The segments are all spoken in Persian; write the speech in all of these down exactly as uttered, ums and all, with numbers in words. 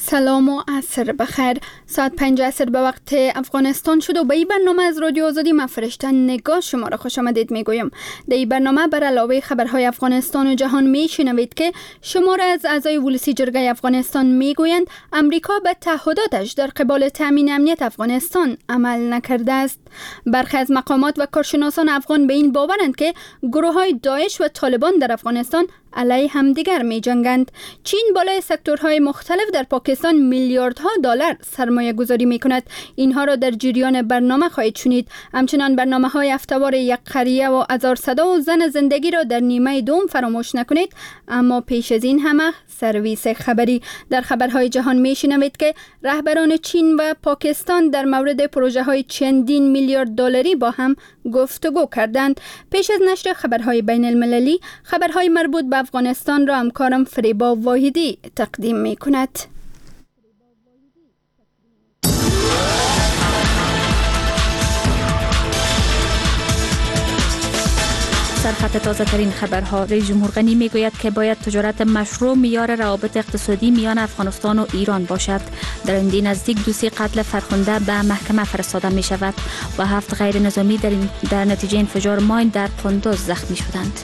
سلام و عصر بخیر. ساعت پنج عصر به وقت افغانستان شد و به این برنامه از رادیو آزادی من فرشته نگاه شما را خوش آمدید میگویم. در این برنامه بر علاوه خبرهای افغانستان و جهان میشنوید که شمار از اعضای ولسی جرگه افغانستان میگویند امریکا به تعهداتش در قبال تامین امنیت افغانستان عمل نکرده است. برخی از مقامات و کارشناسان افغان به این باورند که گروه‌های داعش و طالبان در افغانستان علیه همدیگر می جنگند. چین بالای سکتورهای مختلف در پاکستان میلیاردها دلار سرمایه گذاری می کند. اینها را در جریان برنامه خواهید شنید. همچنان برنامه های هفته‌وار یک قریه و هزار صدا و زن زندگی را در نیمه دوم فراموش نکنید. اما پیش از این همه سرویس خبری. در خبرهای جهان می شنوید که رهبران چین و پاکستان در مورد پروژه های چندین میلیارد دلاری با هم گفتگو کردند. پیش از نشر خبرهای بین المللی، خبرهای مربوط به افغانستان را همکارم فریبا واحدی تقدیم می کند. سرخط تازه ترین خبرها. رئیس جمهور غنی می گوید که باید تجارت مشروع معیار روابط اقتصادی میان افغانستان و ایران باشد. در آینده نزدیک دوسی قتل فرخنده به محکمه فرستاده می شود و هفت غیر نظامی در, در نتیجه انفجار ماین در قندوز زخمی شدند.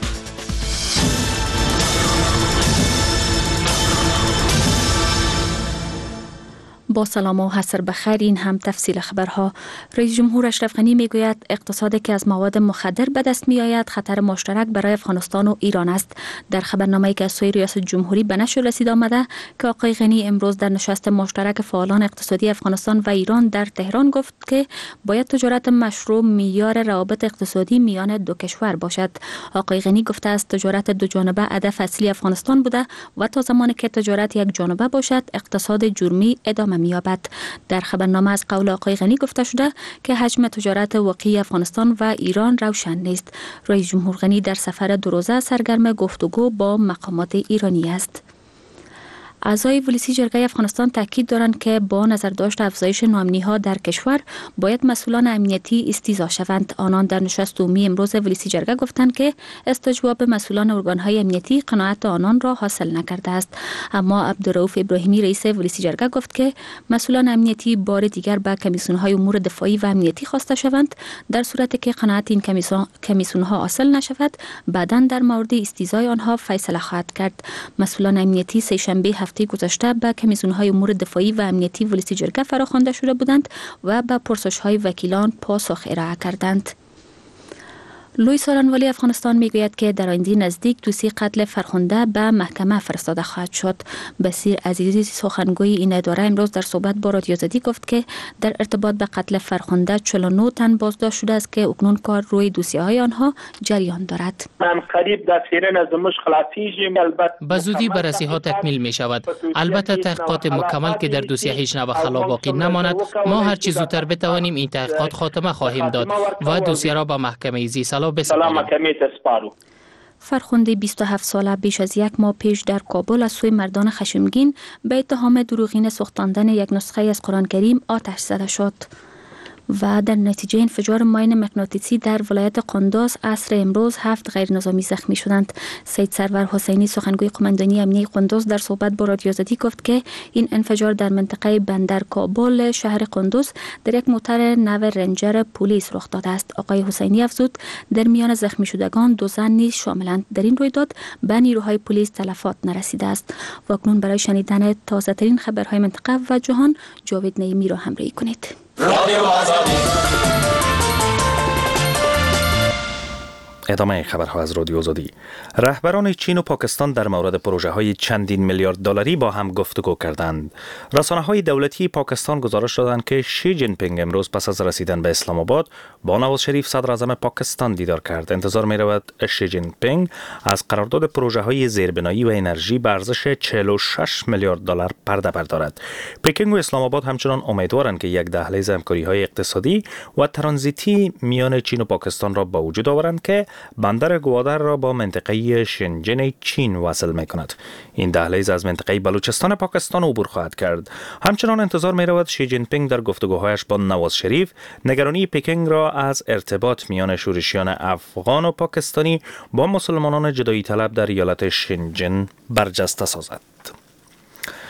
با سلام و حسر بخیر، این هم تفصیل خبرها. رئیس جمهور اشرف غنی میگوید اقتصادی که از مواد مخدر به دست می آید خطر مشترک برای افغانستان و ایران است. در خبرنامه‌ای که از سوی ریاست جمهوری به نشر رسید آمده که آقای غنی امروز در نشست مشترک فعالان اقتصادی افغانستان و ایران در تهران گفت که باید تجارت مشروع معیار روابط اقتصادی میان دو کشور باشد. آقای غنی گفته است تجارت دو جانبه هدف اصلی افغانستان بوده و تا زمانی که تجارت یک جانبه باشد اقتصاد جرمی ادامه می‌یابد. در خبرنامه از قول آقای غنی گفته شده که حجم تجارت واقعی افغانستان و ایران روشن نیست. رئیس جمهور غنی در سفر دو روزه سرگرم گفتگو با مقامات ایرانی است. اعضای ولسی جرگه افغانستان تاکید دارند که با نظر داشت افزایش ناامنی‌ها در کشور باید مسئولان امنیتی استیضاح شوند. آنان در نشست عمومی امروز ولسی جرگه گفتند که استجواب مسئولان ارگان‌های امنیتی قناعت آنان را حاصل نکرده است. اما عبدالرؤوف ابراهیمی رئیس ولسی جرگه گفت که مسئولان امنیتی بار دیگر به کمیسیون‌های امور دفاعی و امنیتی خواسته شوند. در صورتی که قناعت این کمیسیون‌ها حاصل نشود بعداً در مورد استیضاح آنها فیصله خواهد کرد. مسئولان امنیتی سه شنبه هفته گذشته به کمیسیون‌های امور دفاعی و امنیتی ولسی جرگه فراخوانده شده بودند و به پرسش‌های وکیلان پاسخ ارائه کردند. لوی سالنوالی افغانستان میگوید که در آینده نزدیک دوسی قتل فرخنده به محکمه فرستاده خواهد شد. بصیر عزیزی سخنگوی این اداره امروز در صحبت با رادیو آزادی گفت که در ارتباط به قتل فرخنده چهل و نه تن بازداشت شده است که اکنون کار روی دوسیه‌های آنها جریان دارد. من قریب در سیرن از مشکلاتی البته به زودی بررسی ها تکمیل می شود. البته تحقیقات مکمل که در دوسیه هیچ نوع خلا باقی نماند. ما هر چیز زودتر بتوانیم این تحقیقات خاتمه خواهیم داد و دوسیه را به محکمه زیسالو بسپاریم. فرخنده بیست و هفت ساله بیش از یک ماه پیش در کابل از سوی مردان خشمگین به اتهام دروغین سوختاندن یک نسخه از قرآن کریم آتش زده شد و در نتیجه انفجار ماین مغناطیسی در ولایت قندوز عصر امروز هفت غیر نظامی زخمی شدند. سید سرور حسینی سخنگوی قماندانی امنیتی قندوز در صحبت با رادیو آزادی گفت که این انفجار در منطقه بندر کابل شهر قندوز در یک موتر نو رنجر پلیس رخ داده است. آقای حسینی افزود در میان زخمی شدگان دو زن نیز شاملند. در این رویداد به نیروهای پلیس تلفات نرسیده است. و اکنون برای شنیدن تازه ترین خبرهای منطقه و جهان جاوید نعیمی را همراهی کنید. رادیو آزادی. ادامه خبرها از رادیو آزادی. رهبران چین و پاکستان در مورد پروژه های چندین میلیارد دلاری با هم گفتگو کردند. رسانه های دولتی پاکستان گزارش دادند که شی جین پینگ امروز پس از رسیدن به اسلام آباد با نواز شریف صدر اعظم پاکستان دیدار کرد. انتظار می رود شی جین پینگ از قرارداد پروژه های زیربنایی و انرژی به ارزش چهل و شش میلیارد دلار پرده بردارد. پکینگ و اسلام آباد همچنان امیدوارند که یک دهلیز همکاری های اقتصادی و ترانزیتی میان چین و پاکستان را به وجود آورند که بندر گوادر را با منطقه شنجن چین وصل می کند. این دهلیز از منطقه بلوچستان پاکستان عبور خواهد کرد. همچنان انتظار می رود شی جین پینگ در گفتگوهایش با نواز شریف نگرانی پکینگ را از ارتباط میان شورشیان افغان و پاکستانی با مسلمانان جدایی طلب در ایالت شنجن برجسته سازد.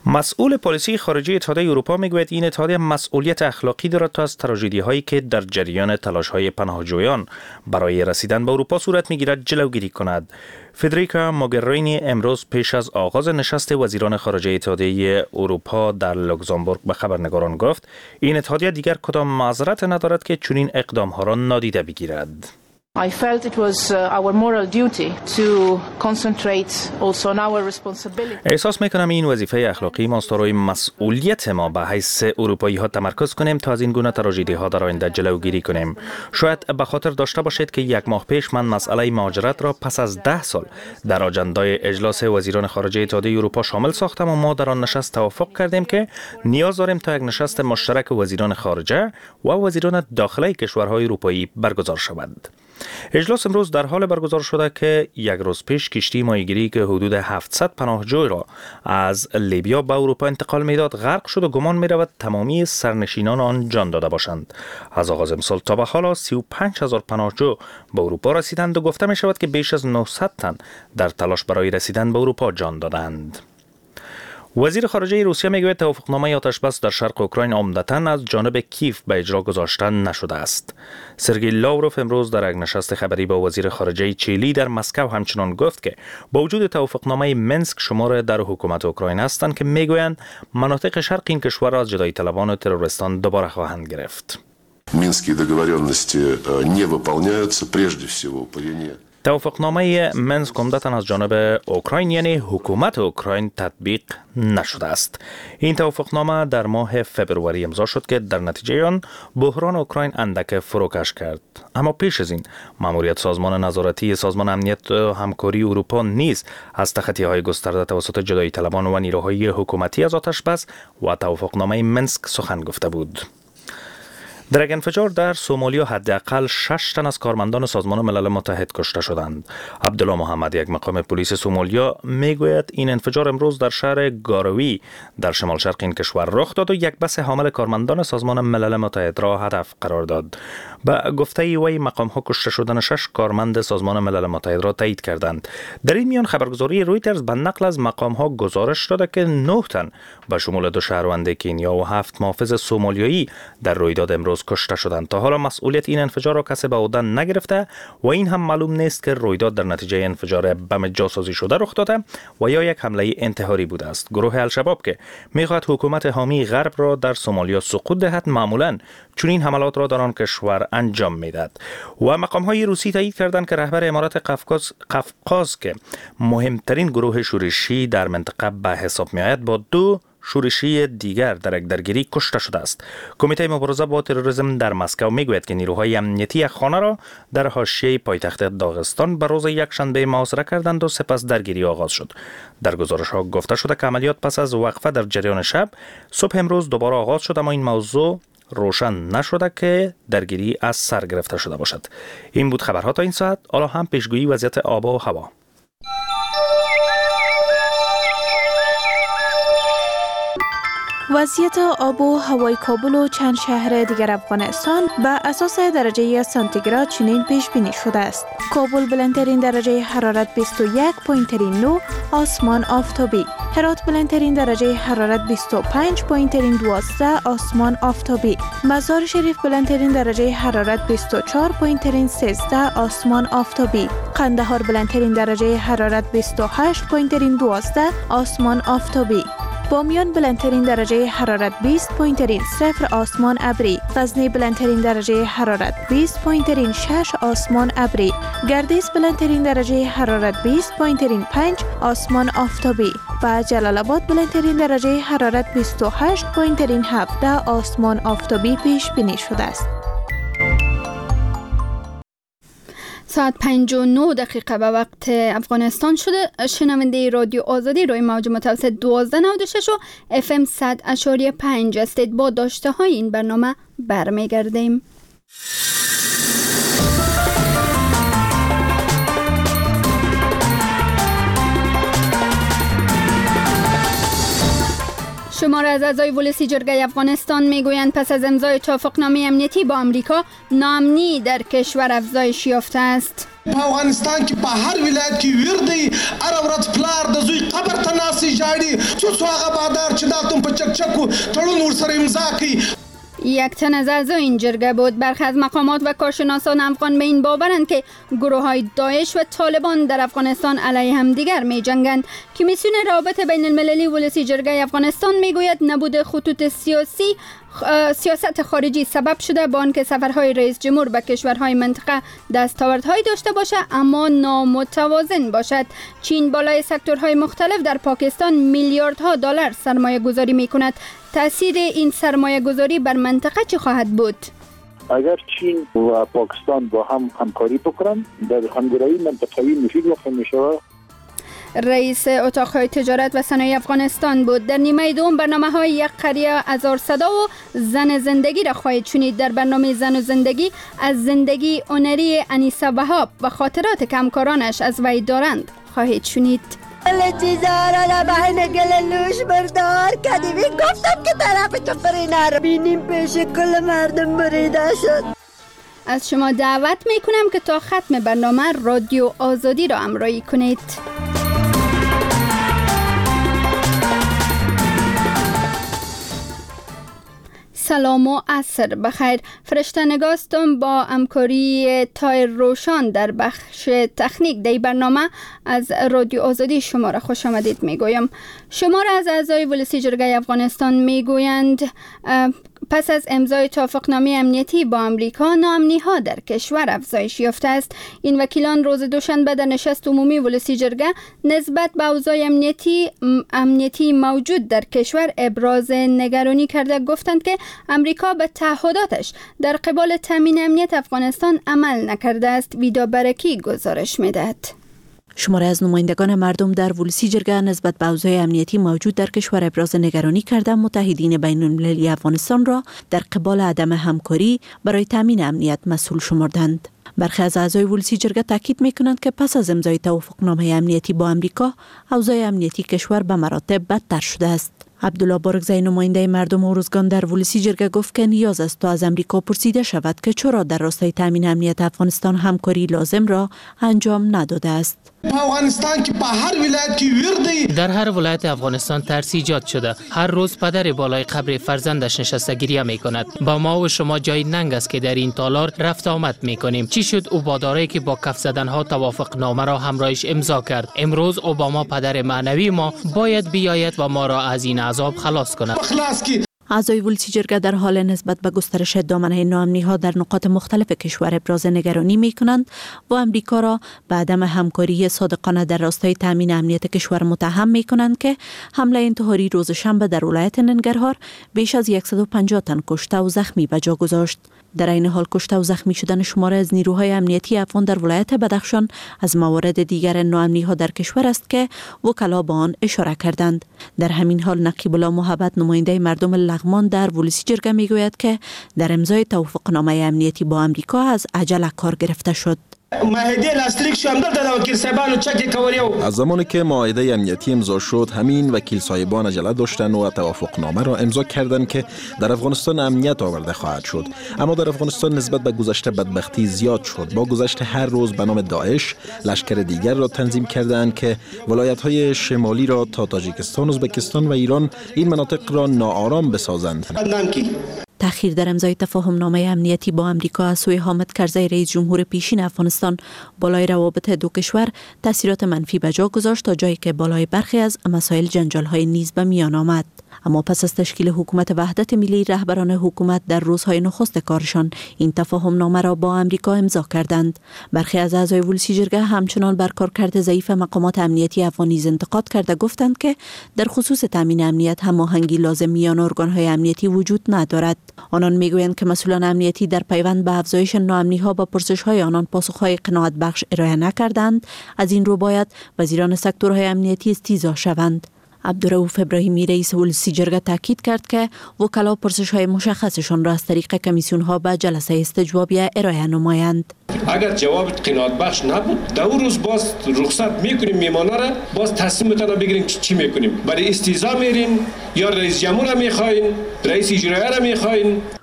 مسئول پلیسی خارجی اتحادیه اروپا میگوید این اتحادیه مسئولیت اخلاقی دارد تا از تراژدی هایی که در جریان تلاش های پناهجویان برای رسیدن به اروپا صورت میگیرد جلوگیری کند. فدریکا موگرینی امروز پیش از آغاز نشست وزیران خارجه اتحادیه اروپا در لوکزامبورگ به خبرنگاران گفت این اتحادیه دیگر کدام معذرت ندارد که چنین اقدام ها را نادیده بگیرد. I felt it was uh, our moral duty to concentrate also on our responsibility. احساس میکنم این وظیفه اخلاقی ماست روی مسئولیت ما به حیث اروپایی ها تمرکز کنیم تا از این گونه تراژدی ها در آینده جلوگیری کنیم. شاید به خاطر داشته باشید که یک ماه پیش من مسئله مهاجرت را پس از ده سال در آجندای اجلاس وزیران خارجه اتحادیه اروپا شامل ساختم و ما در آن نشست توافق کردیم که نیاز داریم تا یک نشست مشترک وزیران خارجه و وزیران داخلی کشورهای اروپایی برگزار شود. اجلاس امروز در حال برگزار شده که یک روز پیش کشتی ماهیگیری که حدود هفتصد پناهجوی را از لیبیا به اروپا انتقال میداد غرق شد و گمان می رود تمامی سرنشینان آن جان داده باشند. از آغاز امسال تا به حال سی و پنج هزار پناهجو به اروپا رسیدند و گفته می شود که بیش از نهصد تن در تلاش برای رسیدن به اروپا جان دادند. وزیر خارجه روسیه میگوید توافقنامه آتشبس در شرق اوکراین عمدتاً از جانب کیف به اجرا گذاشته نشده است. سرگئی لاوروف امروز در یک نشست خبری با وزیر خارجه چیلی در مسکو همچنان گفت که با وجود توافقنامه منسک شمار در حکومت اوکراین هستند که میگویند مناطق شرق این کشور را از جدایی طلبان و تروریستان دوباره خواهند گرفت. Минские договоренности не выполняются прежде всего по вине. توافقنامه منسک عمدتاً از جانب اوکراین یعنی حکومت اوکراین تطبیق نشده است. این توافقنامه در ماه فبروری امضا شد که در نتیجه آن بحران اوکراین اندک فروکش کرد. اما پیش از این ماموریت سازمان نظارتی سازمان امنیت و همکاری اروپا نیز از تخطی‌های گسترده توسط جدایی طلبان و نیروهای حکومتی از آتشبس و توافقنامه منسک سخن گفته بود. در یک انفجار در سومالیا حداقل شش تن از کارمندان سازمان ملل متحد کشته شدند. عبدالله محمد یک مقام پلیس سومالیا میگوید این انفجار امروز در شهر گاروی در شمال شرق این کشور رخ داد و یک بس حامل کارمندان سازمان ملل متحد را هدف قرار داد. به گفته وی مقام ها کشته شدن شش کارمند سازمان ملل متحد را تایید کردند. در این میان خبرگزاری رویترز به نقل از مقام ها گزارش داده که نه تن به شمول دو شهروند کنیا و هفت محافظ سومالیایی در رویداد امروز کشته شدند. تا حالا مسئولیت این انفجار را کسی به عهده نگرفته و این هم معلوم نیست که رویداد در نتیجه انفجار بم جاسازی شده رخ داده و یا یک حمله انتحاری بوده است. گروه الشباب که میخواهد حکومت حامی غرب را در سومالیا سقوط دهد معمولاً چون این حملات را در آن کشور انجام میدهد. و مقام های روسی تایید کردند که رهبر امارات قفقاز قفقاز که مهمترین گروه شورشی در منطقه به حساب میآید با دو شورشی دیگر در یک درگیری کشته شده است. کمیته مبارزه با تروریسم در مسکو میگوید که نیروهای امنیتی یک خانه را در حاشیه پایتخت داغستان به روز یکشنبه محاصره کردند و سپس درگیری آغاز شد. در گزارش ها گفته شده که عملیات پس از وقفه در جریان شب صبح امروز دوباره آغاز شد، اما این موضوع روشن نشده که درگیری از سر گرفته شده باشد. این بود خبرها تا این ساعت. حالا هم پیشگویی وضعیت آب و هوا. وضعیت آب و هوای کابل و چند شهر دیگر افغانستان به اساس درجه سانتیگراد چنین پیش بینی شده است. کابل بلندترین درجه حرارت بیست و یک و نه، آسمان آفتابی. هرات بلندترین درجه حرارت بیست و پنج و دوازده، آسمان آفتابی. مزار شریف بلندترین درجه حرارت بیست و چهار و سیزده، آسمان آفتابی. قندهار بلندترین درجه حرارت بیست و هشت و دوازده، آسمان آفتابی. بامیان بلندترین درجه حرارت بیست و صفر، آسمان ابری. غزنی بلندترین درجه حرارت بیست و شش، آسمان ابری. گردیز بلندترین درجه حرارت بیست و پنج، آسمان آفتابی. و جلال آباد بلندترین درجه حرارت بیست و هشت و هفده، آسمان آفتابی پیش بینی شده است. ساعت پنج و نه دقیقه به وقت افغانستان شده. شنونده رادیو آزادی روی موج متوسط دوازده نود و شش و اف ام صد اشاری پنج هستید. با داشته های این برنامه برمیگردیم. شمار از اعضای ولسی جرگه افغانستان میگویند پس از امضای توافقنامه امنیتی با آمریکا، ناامنی در کشور افزایش یافته است. په افغانستان کې په هر ولایت کې ویردی هر ورځ پلار د زوی قبر ته ناسي جاړي څو څو هغه بادار چې داتون په چکچکو تړون ورسره امضا کوي. یک تن از اعضای این جرگه بود. برخی از مقامات و کارشناسان افغان به این باورند که گروه های داعش و طالبان در افغانستان علیه همدیگر می جنگند. کمیسیون روابط بین المللی ولسی جرگه افغانستان می گوید نبود خطوط سیاسی سیاست خارجی سبب شده با آنکه سفرهای رئیس جمهور به کشورهای منطقه دستاوردهایی داشته باشد اما نامتوازن باشد. چین بالای سکتورهای مختلف در پاکستان میلیاردها دلار سرمایه گذاری می کند. تأثیر این سرمایه گذاری بر منطقه چه خواهد بود؟ اگر چین و پاکستان با هم همکاری بکنند در همگرایی منطقوی مفید واقع می شود. رئیس اتاق‌های تجارت و صنایع افغانستان بود. در نیمه دوم برنامه‌های یک قریه هزار صدا و زن زندگی را خواهید شنید. در برنامه زن و زندگی از زندگی هنری انیسه وهاب و خاطرات که همکارانش از وی دارند خواهید شنید. چیزارا را بهن گللوش بردار کدیمی گفتم که طرف چقری نربینیم پیش کل مردم بریده شد. از شما دعوت میکنم که تا ختم برنامه رادیو آزادی را همراهی کنید. سلام و عصر بخیر. فرشته نگاستم با همکاری تایر روشان در بخش تکنیک دی برنامه از رادیو آزادی شما را خوش آمدید میگویم. شما را از اعضای ولسی جرگه افغانستان میگویند پس از امضای توافقنامه امنیتی با امریکا ناامنی ها در کشور افزایش یافته است. این وکیلان روز دوشنبه در نشست عمومی ولسی جرگه نسبت به اوضاع امنیتی امنیتی موجود در کشور ابراز نگرانی کرده گفتند که امریکا به تعهداتش در قبال تامین امنیت افغانستان عمل نکرده است. ویدا برکی گزارش میدهد. شماره از نمایندگان مردم در ولسی جرگه نسبت به اوضاع امنیتی موجود در کشور ابراز نگرانی کرده متحدین بین المللی افغانستان را در قبال عدم همکاری برای تامین امنیت مسئول شمردند. برخی از اعضای ولسی جرگه تاکید می‌کنند که پس از امضای توافقنامه امنیتی با امریکا اوضاع امنیتی کشور به مراتب بدتر شده است. عبدالله بارگزی نماینده مردم اوروزگان در ولسی جرگه گفت که نیاز است تا از امریکا پرسیده شود که چرا در راستای تامین امنیت افغانستان همکاری لازم را انجام نداده است. افغانستان که په هر ولایت کې ویردی در هر ولایت افغانستان ترس ایجاد شده. هر روز پدر بالای قبر فرزندش نشسته گریه می کند. با ما و شما جای ننگ است که در این تالار رفت آمد می کنیم. چی شد اوباداره که با کف زدن ها توافق نامه را همراهش امضا کرد؟ امروز اوباما پدر معنوی ما باید بیاید و ما را از این عذاب خلاص کند. اعضای ولسی جرگه در حال نسبت به گسترش دامنه ناامنی ها در نقاط مختلف کشور ابراز نگرانی می کنند و امریکا را به عدم همکاری صادقانه در راستای تامین امنیت کشور متهم می کنند که حمله انتحاری روز شنبه در ولایت ننگرهار بیش از صد و پنجاه تن کشته و زخمی به جا گذاشت. در این حال کشته و زخمی شدن شمار از نیروهای امنیتی افغان در ولایت بدخشان از موارد دیگر ناامنی ها در کشور است که وکلا به آن اشاره کردند. در همین حال نقیب الله محبت نماینده مردم لغمان در ولسی جرگه میگوید که در امضای توافقنامه امنیتی با امریکا از عجله کار گرفته شد. از زمانی که معاهده امنیتی امضا شد همین وکیل صاحبان عجله داشتن و توافقنامه را امضا کردند که در افغانستان امنیت آورده خواهد شد. اما در افغانستان نسبت به گذشته بدبختی زیاد شد. با گذشت هر روز به نام داعش لشکر دیگر را تنظیم کردند که ولایت‌های شمالی را تا تاجیکستان، ازبکستان و ایران این مناطق را ناآرام بسازند. تأخیر در امضای تفاهم نامه امنیتی با امریکا از سوی حامد کرزی رئیس جمهور پیشین افغانستان بالای روابط دو کشور تاثیرات منفی به جا گذاشت تا جایی که بالای برخی از مسائل جنجال‌های نیز به میان آمد. اما پس از تشکیل حکومت وحدت ملی رهبران حکومت در روزهای نخست کارشان این تفاهم نامه را با امریکا امضا کردند. برخی از اعضای ولسی جرگه همچنان بر کارکرد ضعیف مقامات امنیتی افغان نیز انتقاد کرده گفتند که در خصوص تامین امنیت هماهنگی لازم میان ارگان‌های امنیتی وجود ندارد. آنان میگویند که مسئولان امنیتی در پیوند به افزایش ناامنی‌ها با پرسش‌های آنان پاسخ‌های قناعت بخش ارائه نکردند. از این رو باید وزیران سکتورهای امنیتی استیضاح شوند. عبدالرؤوف ابراهیمی رئیس ولسی جرگه تاکید کرد که وکلا پرسش‌های مشخصشان را از طریق کمیسیون‌ها به جلسه استجوابیه ارائه نمایند. اگر جواب قناعت بخش نبود در اون روز باز رخصت میکنیم میمانه را باز تصمیم میتونه بگیریم که چی میکنیم. برای استیضاح میرین یا رئیس جمهور را میخواین، رئیس اجرایی را میخواین.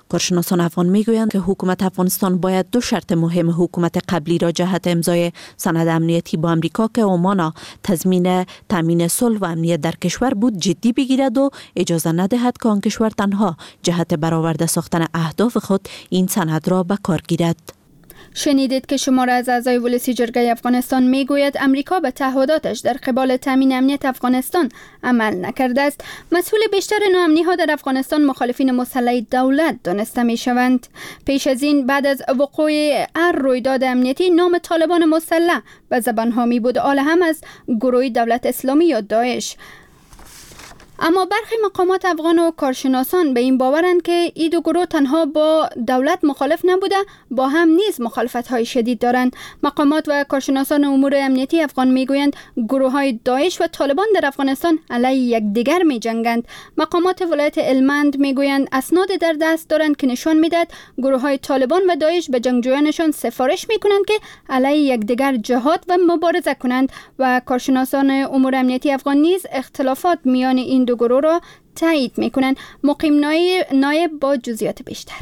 کارشناسان افغان میگویند که حکومت افغانستان باید دو شرط مهم حکومت قبلی را جهت امضای سند امنیتی با امریکا که عمان تضمین تامین صلح و امنیت در کشور بود جدی بگیرد و اجازه ندهد که آن کشور تنها جهت برآورده ساختن اهداف خود این سند را به کار گیرد. شنیدید که شماره از اعضای ولسی جرگه افغانستان میگوید امریکا به تعهداتش در قبال تامین امنیت افغانستان عمل نکرده است. مسئول بیشتر ناامنی ها در افغانستان مخالفین مسلح دولت دانسته می شوند. پیش از این بعد از وقوع هر رویداد امنیتی نام طالبان مسلح به زبان ها می بود، حال هم از گروه دولت اسلامی یا داعش. اما برخی مقامات افغان و کارشناسان به این باورند که این دو گروه تنها با دولت مخالف نبوده، با هم نیز مخالفت‌های شدید دارند. مقامات و کارشناسان امور امنیتی افغان میگویند گروه‌های داعش و طالبان در افغانستان علیه یکدیگر می‌جنگند. مقامات ولایت هلمند میگویند اسناد در دست دارند که نشان میدهد گروه‌های طالبان و داعش به جنگجویانشان سفارش می‌کنند که علیه یکدیگر جهاد و مبارزه کنند و کارشناسان امور امنیتی افغان نیز اختلافات میان این دو گروه را تایید میکنند. مقیم نایب با جزئیات بیشتر.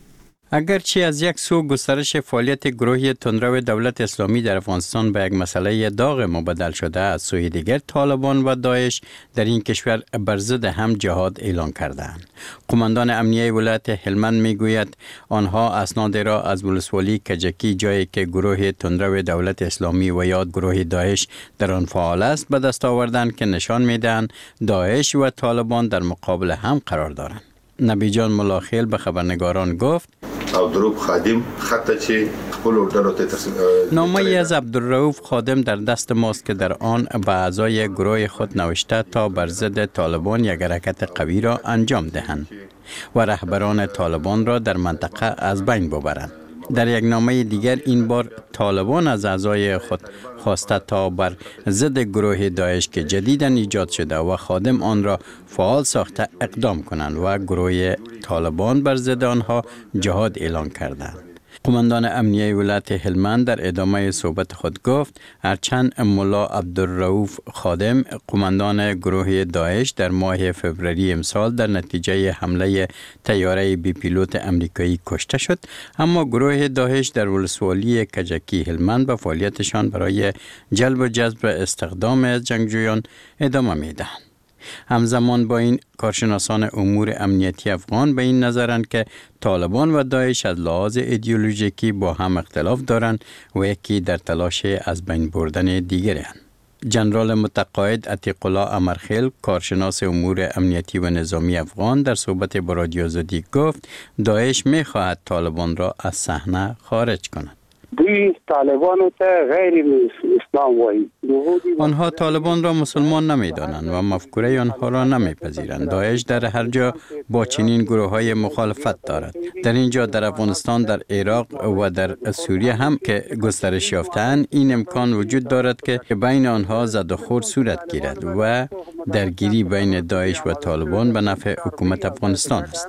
اگرچه از یک سو گسترش فعالیت گروه تندرو دولت اسلامی در افغانستان به یک مسئله داغ مبدل شده، از سوی دیگر طالبان و داعش در این کشور بر ضد هم جهاد اعلان کردند. قماندان امنیه ولایت هلمند میگوید آنها اسناد را از ولسوالی کجکی، جایی که گروه تندرو دولت اسلامی و یا گروه داعش در آن فعال است، به دست آوردند که نشان میدهند داعش و طالبان در مقابل هم قرار دارند. نبی جان ملاخیل به خبرنگاران گفت عبدالرؤوف خادم خطه چه خپل ډلو نامه از عبدالرؤوف خادم در دست ماست که در آن به اعضای گروه خود نوشته تا بر ضد طالبان یک حرکت قوی را انجام دهند و رهبران طالبان را در منطقه از بین ببرند. در یک نامه دیگر این بار طالبان از اعضای خود خواسته تا بر ضد گروه داعش که جدیداً ایجاد شده و خادم آن را فعال ساخته اقدام کنند و گروه طالبان بر ضد آنها جهاد اعلان کردند. قماندان امنیه ولایت هلمند در ادامه صحبت خود گفت هرچند ملا عبدالرؤوف خادم قماندان گروه داعش در ماه فوریه امسال در نتیجه حمله طیاره بی پیلوت امریکایی کشته شد، اما گروه داعش در ولسوالی کجکی هلمند به فعالیتشان برای جلب و جذب استخدام از جنگجویان ادامه میدهند. همزمان با این کارشناسان امور امنیتی افغان به این نظرند که طالبان و داعش از لحاظ ایدئولوژیکی با هم اختلاف دارند و یکی در تلاش از بین بردن دیگرند. جنرال متقاعد عتیق الله امرخیل، کارشناس امور امنیتی و نظامی افغان، در صحبت با رادیو آزادی گفت داعش می‌خواهد طالبان را از صحنه خارج کند. دوی طالبانو ته غیر اسلام وایي. آنها طالبان را مسلمان نمی‌دانند و مفکوره آنها را نمی‌پذیرند. داعش در هر جا با چنین گروه‌های مخالفت دارد. در اینجا در افغانستان، در عراق و در سوریه هم که گسترش یافته‌اند، این امکان وجود دارد که بین آنها زد و خورد صورت گیرد و درگیری بین داعش و طالبان به نفع حکومت افغانستان است.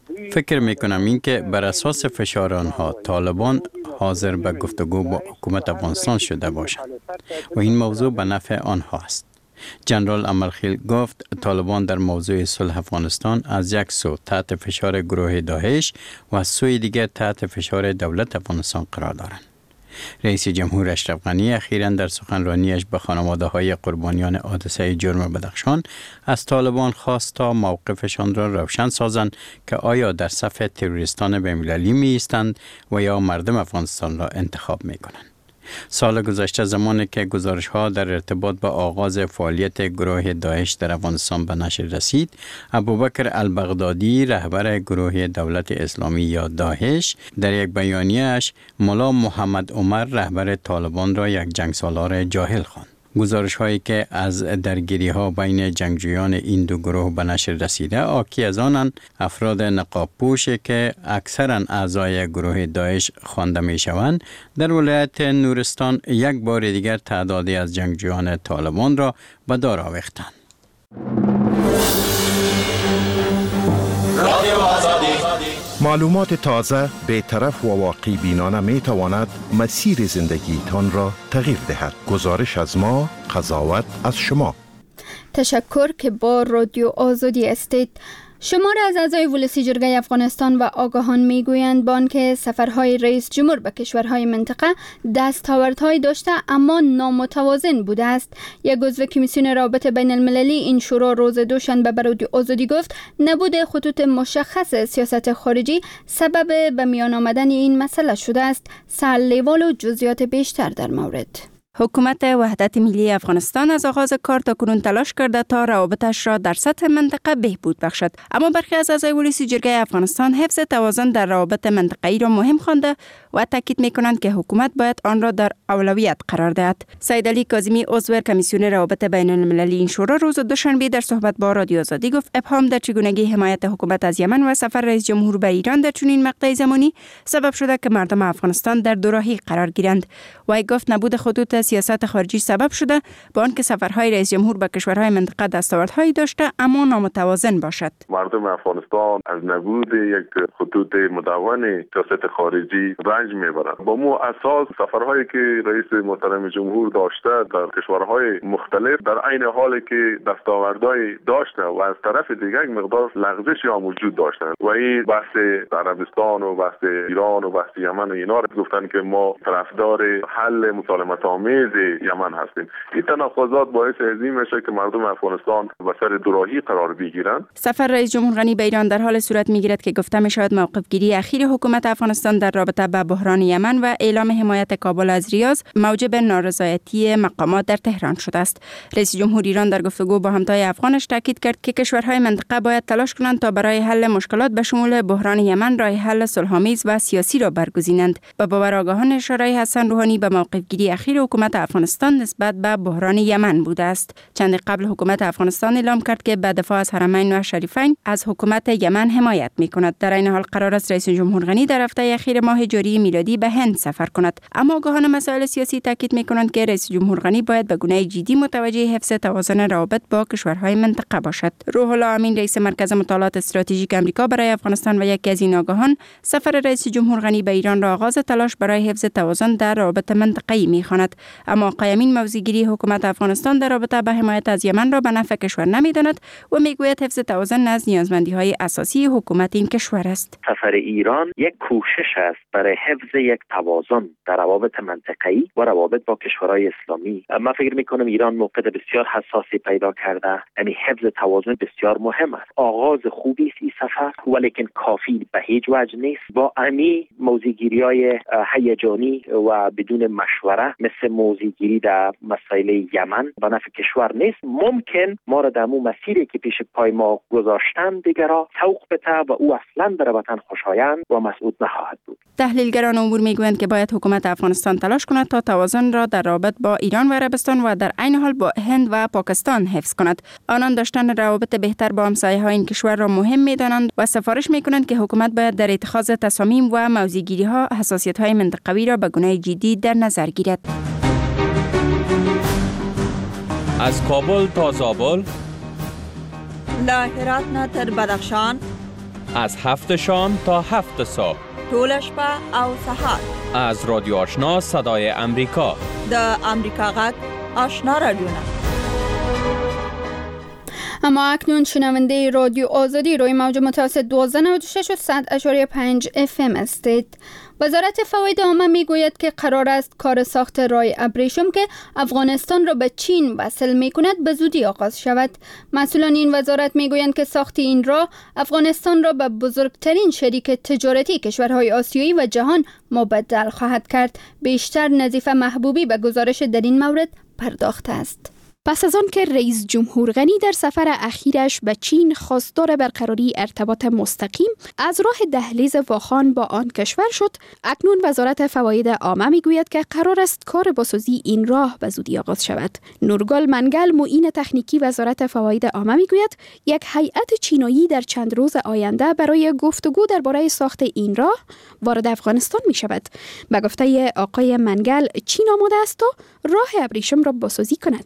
فکر میکنم این که بر اساس فشار آنها طالبان حاضر به گفتگو با حکومت افغانستان شده باشند و این موضوع به نفع آنها است. جنرال امرخیل گفت طالبان در موضوع صلح افغانستان از یک سو تحت فشار گروه داعش و از سوی دیگر تحت فشار دولت افغانستان قرار دارند. رئیس جمهور اشرف غنی اخیراً در سخنرانیش به خانواده‌های قربانیان حادثه جرم بدخشان از طالبان خواست تا موقفشان را روشن سازند که آیا در صف تروریستان بین‌المللی می‌ایستند و یا مردم افغانستان را انتخاب می‌کنند. سال گذشته زمانی که گزارش‌ها در ارتباط با آغاز فعالیت گروه داعش در افغانستان به نشر رسید، ابوبکر البغدادی رهبر گروه دولت اسلامی یا داعش در یک بیانیه‌اش ملا محمد عمر رهبر طالبان را یک جنگسالار جاهل خواند. گزارش هایی که از درگیری ها بین جنگجویان این دو گروه به نشر رسیده آکی از آنند افراد نقاب پوش که اکثرا اعضای گروه داعش خوانده می شوند در ولایت نورستان یک بار دیگر تعدادی از جنگجویان طالبان را به دار آویختند. معلومات تازه، بی‌طرف و واقعی بینانه می تواند مسیر زندگی تان را تغییر دهد. گزارش از ما، قضاوت از شما. تشکر که با رادیو آزادی استید. شمار از اعضای ولسی جرگه افغانستان و آگاهان میگویند با آنکه سفرهای رئیس جمهور به کشورهای منطقه دستاوردهای داشته اما نامتوازن بوده است. یک عضو کمیسیون روابط بین المللی این شورا روز دوشنبه به رادیو آزادی گفت نبود خطوط مشخص سیاست خارجی سبب به میان آمدن این مسئله شده است. سال لیوال و جزئیات بیشتر در مورد. حکومت وحدت ملی افغانستان از آغاز کار تا کنون تلاش کرده تا روابطش را در سطح منطقه بهبود بخشد، اما برخی از اعضای ولسی جرگه افغانستان حفظ توازن در روابط منطقه‌ای را مهم خوانده و تاکید می‌کنند که حکومت باید آن را در اولویت قرار دهد. سید علی کاظمی عضو کمیسیون روابط بین المللی این شورا روز دوشنبه در صحبت با رادیو آزادی گفت ابهام در چگونگی حمایت حکومت از یمن و سفر رئیس جمهور به ایران در چنین مقطع زمانی سبب شده که مردم افغانستان در دوراهی قرار گیرند. وی گفت نبود خطوط سیاست خارجی سبب شده با آنکه سفرهای رئیس جمهور به کشورهای منطقه دستاوردهایی داشته اما نامتوازن باشد. مردم افغانستان از نبود یک خطوط مدون سیاست خارجی رنج میبرند. با مو اساس سفرهایی که رئیس محترم جمهور داشته در کشورهای مختلف در عین حالی که دستاوردهای داشته و از طرف دیگر یک مقدار لغزش هم وجود داشتن و این بحث عربستان و بحث ایران و بحث یمن و اینا رو گفتن که ما طرفدار حل مسالمت آمیز یمن هستیم. این تناقضات باعث ازی میشه که مردم افغانستان به سر دوراهی قرار بگیرند. سفر رئیس جمهور غنی به ایران در حال صورت میگیرد که گفته می شود موقف گیری اخیر حکومت افغانستان در رابطه با بحران یمن و اعلام حمایت کابل از ریاض موجب نارضایتی مقامات در تهران شده است. رئیس جمهور ایران در گفتگو با همتای افغانش تاکید کرد که کشورهای منطقه باید تلاش کنند تا برای حل مشکلات به شمول بحران یمن راه حل صلح‌آمیز و سیاسی را برگزینند. با باور آگاهان اشاره حسن روحانی به موقف گیری اخیر حکومت افغانستان نسبت به بحران یمن بوده است. چند قبل حکومت افغانستان اعلام کرد که به دفاع از حرمین و شریفین از حکومت یمن حمایت می‌کند. در این حال قرار است رئیس جمهور غنی در هفته اخیر ماه جاری میلادی به هند سفر کند، اما آگاهان مسائل سیاسی تاکید می‌کنند که رئیس جمهور غنی باید به گونه جدی متوجه حفظ توازن روابط با کشورهای منطقه باشد. روح الله امین رئیس مرکز مطالعات استراتژیک آمریکا برای افغانستان و یکی از این آگاهان سفر رئیس جمهور غنی به ایران را آغاز تلاش برای حفظ توازن در روابط منطقه‌ای می‌خواند، اما قیمین موضوعگیری حکومت افغانستان در رابطه با حمایت از یمن را به نفع کشور نمی‌داند و میگوید حفظ توازن از نیازمندی‌های اساسی حکومت این کشور است. سفر ایران یک کوشش است برای حفظ یک توازن در روابط منطقه‌ای و روابط با کشورهای اسلامی. من فکر می‌کنم ایران موقع بسیار حساسی پیدا کرده، یعنی حفظ توازن بسیار مهم است. آغاز خوبی است این سفر، ولیکن کافی به هیچ وجه نیست. با امی موضوعگیری‌های هیجانی و بدون مشوره مثل موضوعگیری در مسائل یمن به نفع کشور نیست. ممکن ما را در مو مسیری که پیش پای ما گذاشتن دیگرها سوق بده و او اصلا در وطن خوشایند و مسعود نخواهد بود. تحلیلگران امور میگویند که باید حکومت افغانستان تلاش کند تا توازن را در رابط با ایران و عربستان و در عین حال با هند و پاکستان حفظ کند. آنان داشتن روابط بهتر با همسایه‌های این کشور را مهم می‌دانند و سفارش می‌کنند که حکومت باید در اتخاذ تصامیم و موضوعگیری‌ها حساسیت‌های منطقوی را به گونه جدی در نظر گیرد. از کابل تا زابل، له هرات نه تر بدخشان، از هفت شام تا هفت صبح، ټول شپه او سهار، از رادیو آشنا صدای امریکا، د امریکا غږ آشنا رادیو. اما اکنون شنونده رادیو آزادی روی موج متوسط دوازده نود و شش و صد اشاری پنج اف ام هستید. وزارت فواید عامه میگوید که قرار است کار ساخت راه ابریشم که افغانستان را به چین وصل میکند به زودی آغاز شود. مسئولان این وزارت میگویند که ساخت این راه افغانستان را به بزرگترین شریک تجارتی کشورهای آسیایی و جهان مبدل خواهد کرد. بیشتر نظیفه محبوبی به گزارش در این مورد پرداخته است. پس از آن که رئیس جمهور غنی در سفر اخیرش به چین خواستار برقراری ارتباط مستقیم از راه دهلیز واخان با آن کشور شد، اکنون وزارت فواید عامه میگوید که قرار است کار بازسازی این راه به زودی آغاز شود. نورگل منگل معین تکنیکی وزارت فواید عامه میگوید یک هیئت چینایی در چند روز آینده برای گفتگو درباره ساخت این راه وارد افغانستان می شود. به گفته آقای منگل، چین آماده است تا راه ابریشم را بازسازی کند.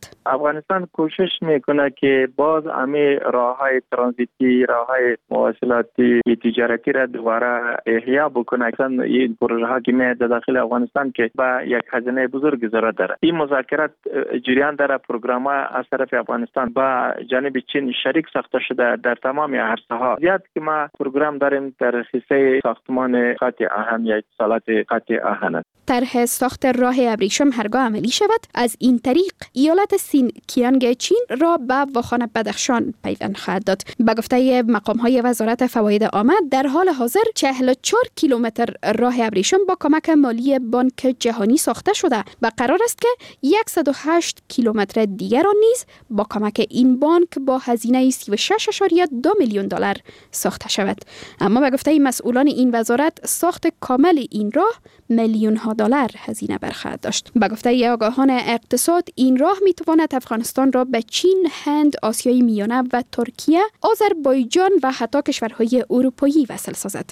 افغانستان کوشش میکنه که باز همه راههای ترانزیتی، راههای مواصلاتی تجارتی را دوباره احیا بکنه. اصلا این پروژه ها که میاد داخل افغانستان که با یک هزینه بزرگ ضرورت داره. این مذاکرات جریان داره، پروگرام ها از طرف افغانستان با جانب چین شریک ساخته شده در تمام عرصه ها. زیاد که ما پروگرام داریم در حصه ساختمان قطع آهن یا اتصالات قطع آهن. طرح ساخت راه ابریشم هرگاه عملی شود، از این طریق ایالت سینکیانگ چین را به واخان بدخشان پیوند خواهد داد. به گفته مقام‌های وزارت فواید عامه، در حال حاضر چهل و چهار کیلومتر راه ابریشم با کمک مالی بانک جهانی ساخته شده و قرار است که صد و هشت کیلومتر دیگر را نیز با کمک این بانک با هزینه سی و شش ممیز دو میلیون دلار ساخته شود. اما به گفته مسئولان این وزارت، ساخت کامل این راه میلیون ها دلار هزینه برخواهد داشت. به گفته آگاهان اقتصاد، این راه میتواند افغانستان را به چین، هند، آسیای میانه و ترکیه، آذربایجان و حتی کشورهای اروپایی وصل سازد.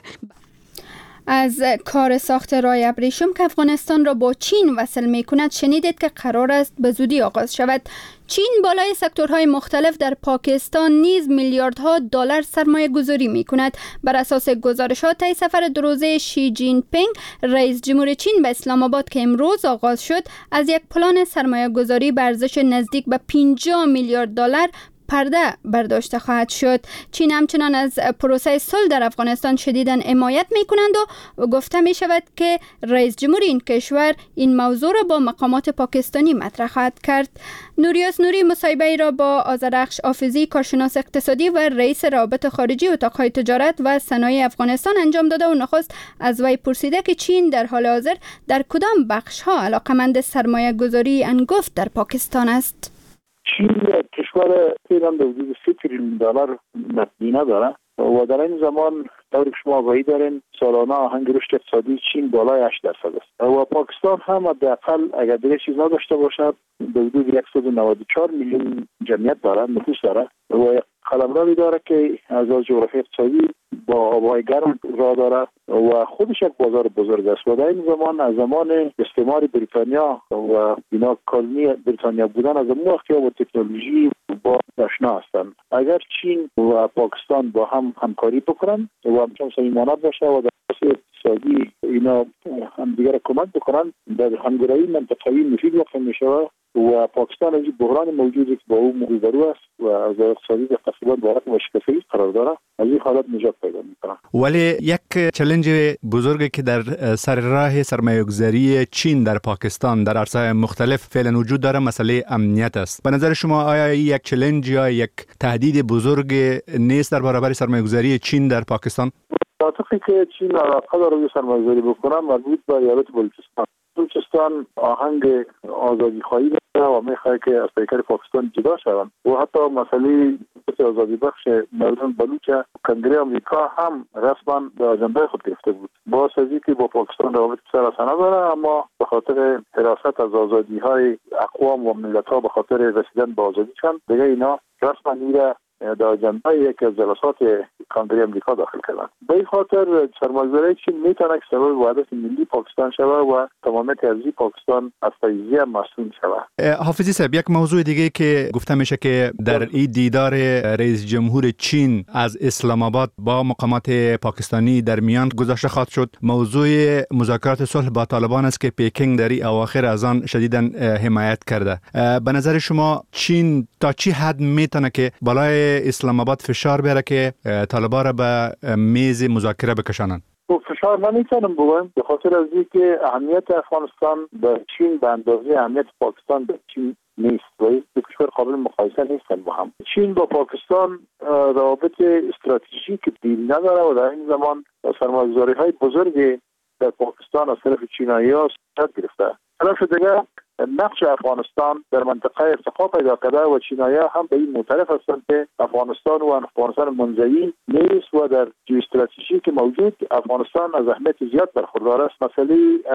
از کار ساخت راه ابریشم که افغانستان را با چین وصل می کند شنیدید که قرار است به زودی آغاز شود. چین بالای سکتورهای مختلف در پاکستان نیز میلیاردها دلار سرمایه گذاری می کند. بر اساس گزارشات طی سفر دو روزه شی جین پینگ رئیس جمهور چین به اسلام آباد که امروز آغاز شد، از یک پلان سرمایه گذاری به ارزش نزدیک به پنجاه میلیارد دلار پرده برداشته خواهد شد. چین همچنان از پروسه صلح در افغانستان شدیداً حمایت می کنند و گفته می شود که رئیس جمهور این کشور این موضوع را با مقامات پاکستانی مطرح خواهد کرد. نوریاس نوری مصاحبه را با آذرخش آفزی، کارشناس اقتصادی و رئیس روابط خارجی اتاقهای تجارت و صنایع افغانستان انجام داده و نخست از وی پرسیده که چین در حال حاضر در کدام بخش ها علاقمند سرمایه گذاری انگفت در پاکستان است. چین کشور پیران به حدود سی تریلیون دلار نقدینه داره و در این زمان طوری که شما آگاهی دارین سالانه آهنگ رشد اقتصادی چین بالای هشت درصد است و پاکستان هم حداقل اگر دیگه چیز نداشته باشد به حدود صد و نود و چهار میلیون جمعیت داره، نفوس داره و قلمروی داره که از جغرافی اقتصادی با آبهای گرم راه داره و خودش یک بازار بزرگ است و در این زمان از زمان استعمار بریتانیا و اینا کالونی بریتانیا بودن از اون وقت با تکنولوژی با آشنا هستند. اگر چین و پاکستان با هم همکاری بکنن و همچنان صمیمانه باشه و در اقتصادی اینا هم دیگر کمک بکنن، در همگرایی منطقه‌ای مفید واقع میشه و پاکستان از بحران موجودی که با او روبرو است و از اقتصادی به تقریبا بحران مشکلی قرار داره، از این حالت نجات پیدا میکنه. ولی یک چالش بزرگی که در سر راه سرمایه‌گذاری چین در پاکستان در عرصه‌های مختلف فعلا وجود داره مسئله امنیت است. به نظر شما آیا یک چالش یا یک تهدید بزرگ نیست در برابر سرمایه‌گذاری چین در پاکستان؟ منطقی که چین علاقه داره روی سرمایه‌گذاری بکنه مربوط به ایالت بلوچستان. بلوچستان آهنگ آزادی خواهی داره و میخواد که از پیکر پاکستان جدا شوند و حتی مسئله آزادی بخش مردم بلوچ کنگره آمریکا هم رسما به اجنده خود گرفته بود. با سازی که با پاکستان روابط سراسانه داره، اما به خاطر حراست از آزادی های اقوام و ملت ها به خاطر رسیدن به آزادیشان دیگه اینا رسما میره در اجنده یک از جلسات کنگره آمریکا داخل کردن. به این خاطر سرمایه‌گذاری چین میتونه که سبب وحدت ملی پاکستان شود و تمامیت ارضی پاکستان از تجزیه مسئول شود. حافظی صاحب، یک موضوع دیگه که گفته میشه که در این دیدار رئیس جمهور چین از اسلام آباد با مقامات پاکستانی در میان گذاشته خواهد شد، موضوع مذاکرات صلح با طالبان است که پکینگ در این اواخر از آن شدیداً حمایت کرده. به نظر شما چین تا چی حد میتونه که بالای اسلام آباد فشار بیاره که طالبان را به میز مذاکره بکشانند؟ فشار نمیتونم بگم به خاطر از اینکه اهمیت افغانستان به چین به اندازه اهمیت پاکستان به چین نیست و این دو کشور قابل مقایسه نیستن با هم. چین با پاکستان روابط استراتژیک دیل نداره و در این زمان سرمایه‌گذاری های بزرگی در پاکستان از طرف چینایی‌ها صورت گرفته. طرف دیگه نقش افغانستان در منطقه ارتقا پیدا کرده و چینایی‌ها هم به این معترف هستند که افغانستان و افغانستان منزوی نیست و در جیوستراتژی که موجود افغانستان از اهمیت زیاد برخوردار است. مسئله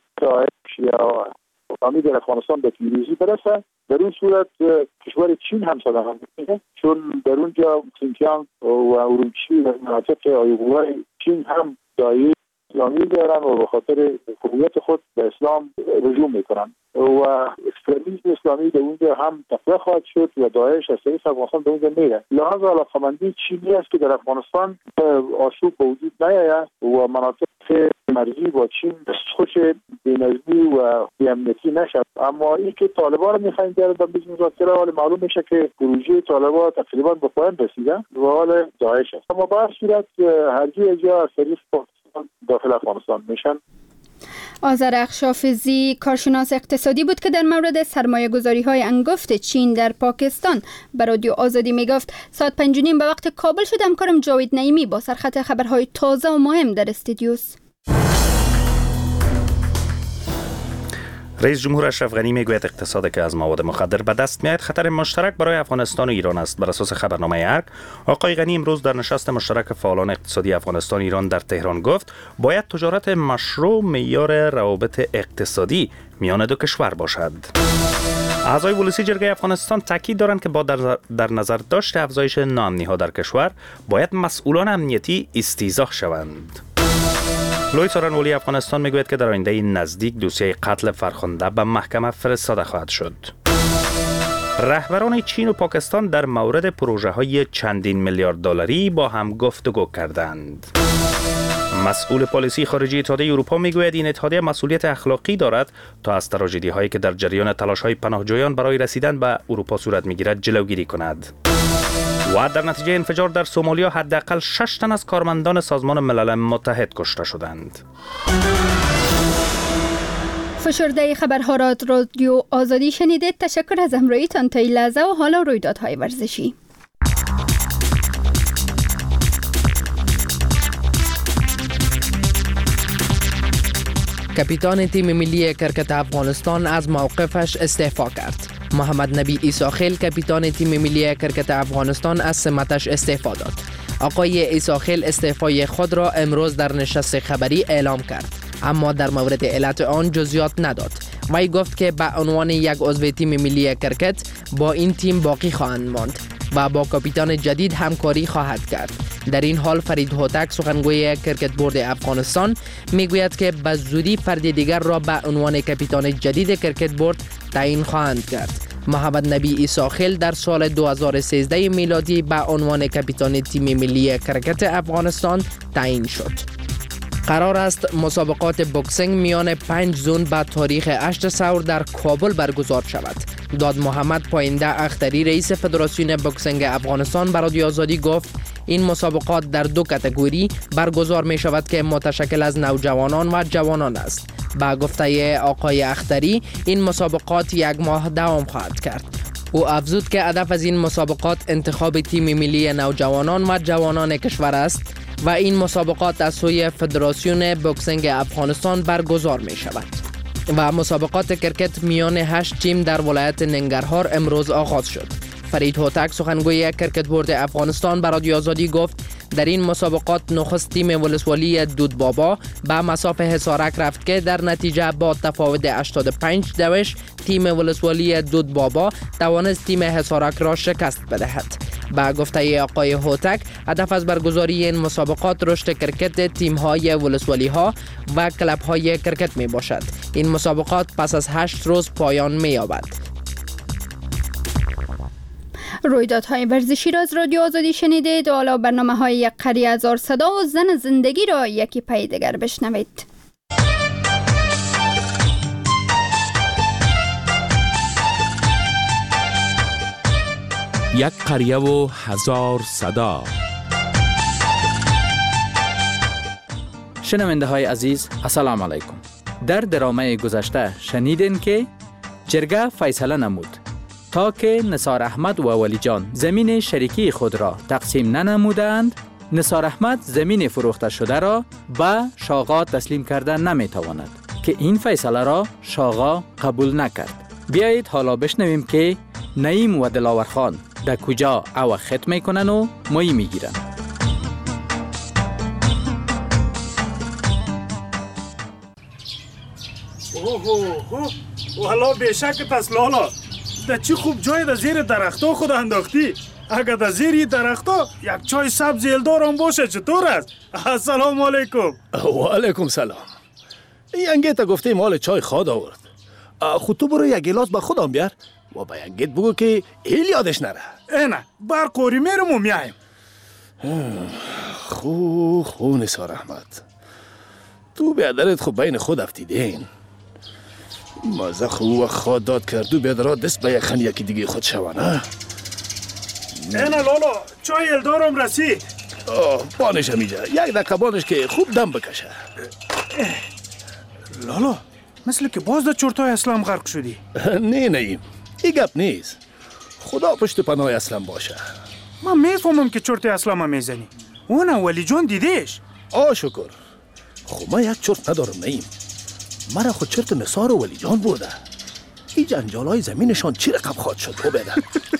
داعش یا اسلامی در افغانستان به پیروزی برسه، در اون صورت کشور چین هم صدمه می‌کنه، چون در اونجا سینکیانگ و ارومچی و مناطق آیوغوهای چین هم دایره اسلامی دارن و به خاطر هویت خود به اسلام رجوع میکنن و اکستریمیسم اسلامی در اونجا هم تقویت خواهد شد و داعش از طریق افغانستان در اونجا میره. لحاظ علاقمندی چینی است که در افغانستان آشوب به وجود نیاید و مناطق مرزی با چین خوش بی‌نظمی و بی‌امنیتی نشد. اما این که طالبان رو میخواین بیارن به مذاکره، حال معلوم میشه که پروژه طالبان تقریبا به پایان رسیده و حال داعش است. اما به هر صورت هرگز جا از طریق پاکستان داخل افغانستان میشن. آذرخش حافظی کارشناس اقتصادی بود که در مورد سرمایه گذاری های انگفت چین در پاکستان به رادیو آزادی می گفت. ساعت پنج و نیم به وقت کابل شد. همکارم جاوید نعیمی با سرخط خبرهای تازه و مهم در استودیوست. رئیس جمهور اشرف غنی میگوید اقتصادی که از مواد مخدر به دست میاد خطر مشترک برای افغانستان و ایران است. بر اساس خبرنامه ارگ، آقای غنی امروز در نشست مشترک فعالان اقتصادی افغانستان و ایران در تهران گفت باید تجارت مشروع معیار روابط اقتصادی میان دو کشور باشد. اعضای ولسی جرگه افغانستان تاکید دارند که با در, در نظر داشت افزایش ناامنی‌ها در کشور باید مسئولان امنیتی استیضاح شوند. لوی سارنولی افغانستان میگوید که در آینده نزدیک دوسیه قتل فرخنده به محکمه فرستاده خواهد شد. رهبران چین و پاکستان در مورد پروژه های چندین میلیارد دلاری با هم گفتگو کردند. مسئول پالیسی خارجی اتحادیه اروپا میگوید این اتحادیه مسئولیت اخلاقی دارد تا از تراژدی هایی که در جریان تلاش های پناهجویان برای رسیدن به اروپا صورت میگیرد جلوگیری کند. و در نتیجه انفجار در سومالیا حداقل شش تن از کارمندان سازمان ملل متحد کشته شدند. فشرده خبرها را رادیو آزادی شنیدید. تشکر از همراهیتان تا این لحظه و حالا رویدادهای ورزشی. کاپیتان تیم ملی کرکت افغانستان از موقفش استعفا کرد. محمد نبی عیساخیل کاپیتان تیم ملی کرکت افغانستان از سمتش استعفا داد. آقای عیساخیل استعفای خود را امروز در نشست خبری اعلام کرد، اما در مورد علت آن جزئیات نداد. وی گفت که به عنوان یک عضو تیم ملی کرکت با این تیم باقی خواهند ماند و با کاپیتان جدید همکاری خواهد کرد. در این حال فرید هوتک سخنگوی کرکت بورد افغانستان میگوید که به زودی فرد دیگر را به عنوان کاپیتان جدید کرکت بورد تعیین خواهند کرد. محمد نبی عیساخیل در سال دو هزار و سیزده میلادی به عنوان کاپیتان تیم ملی کرکت افغانستان تعیین شد. قرار است مسابقات بوکسینگ میان پنج زون به تاریخ هشت سور در کابل برگزار شود. داد محمد پاینده اختری رئیس فدراسیون بوکسینگ افغانستان به رادیو آزادی گفت این مسابقات در دو کاتگوری برگزار می شود که متشکل از نوجوانان و جوانان است. با گفته آقای اختری این مسابقات یک ماه دوام خواهد کرد. او افزود که هدف از این مسابقات انتخاب تیم ملی نوجوانان و جوانان کشور است و این مسابقات از سوی فدراسیون بوکسینگ افغانستان برگزار می شود. و مسابقات کرکت میان هشت تیم در ولایت ننگرهار امروز آغاز شد. فرید هوتک سخنگوی کرکت بورد افغانستان به رادیو آزادی گفت در این مسابقات نخست تیم ولسوالی دودبابا به مصاف حصارک رفت که در نتیجه با تفاوت هشتاد و پنج دوش تیم ولسوالی دودبابا توانست تیم حصارک را شکست بدهد. با گفته آقای هوتک هدف از برگزاری این مسابقات رشد کرکت تیم‌های ولسوالی ها و کلب‌های کرکت می باشد. این مسابقات پس از هشت روز پایان می یابد. رویدادهای ورزشی را از رادیو آزادی شنیدید و حالا برنامه های یک قریه هزار صدا و زن زندگی را یکی پی دیگر بشنوید. یک قریه و هزار صدا. شنونده های عزیز السلام علیکم. در درامه گذشته شنیدین که جرگه فیصله نمود تا که نثار احمد و ولی جان زمین شریکی خود را تقسیم ننمودند، نثار احمد زمین فروخته شده را به شاغا تسلیم کرده نمیتواند که این فیصله را شاغا قبول نکرد. بیایید حالا بشنویم که نعیم و دلاور خان در کجا او خط میکنن و مایی میگیرن. اوه والا بیشک پس لالا در چی خوب جای در زیر درختو خود انداختی. اگر در زیر درخت‌ها یک چای سبز یلدارم باشه چطور است؟ السلام علیکم. و علیکم سلام. ینگیت گفته مال چای خواد آورد. خود تو برو یک گلاس به خودم بیار و به ینگیت بگو که هیل یادش نره. اینه بر قوری میرم و میایم. خو خو نثار احمد، تو بیادرت خود بین خود افتیدین. مازه خو و خواد داد کردو بیادرها دست به یخن یکی دیگه خود شوانه. اینه لالا چای یلدارم رسید. بانش همیجا یک دقیقه بانش که خوب دم بکشه. لالا مثل که باز در چرتای اسلام غرق شدی. نه نیم این گپ نیست. خدا پشت پناه اسلام باشه. من میفهمم که چرت اسلام هم میزنی. اون ولی جان دیدیش. آه شکر. خب من یک چرت ندارم نیم. مرا خود چرت نثار و ولی جان بوده. این جنجال های زمینشان چی رقم خواد شد تو بدن.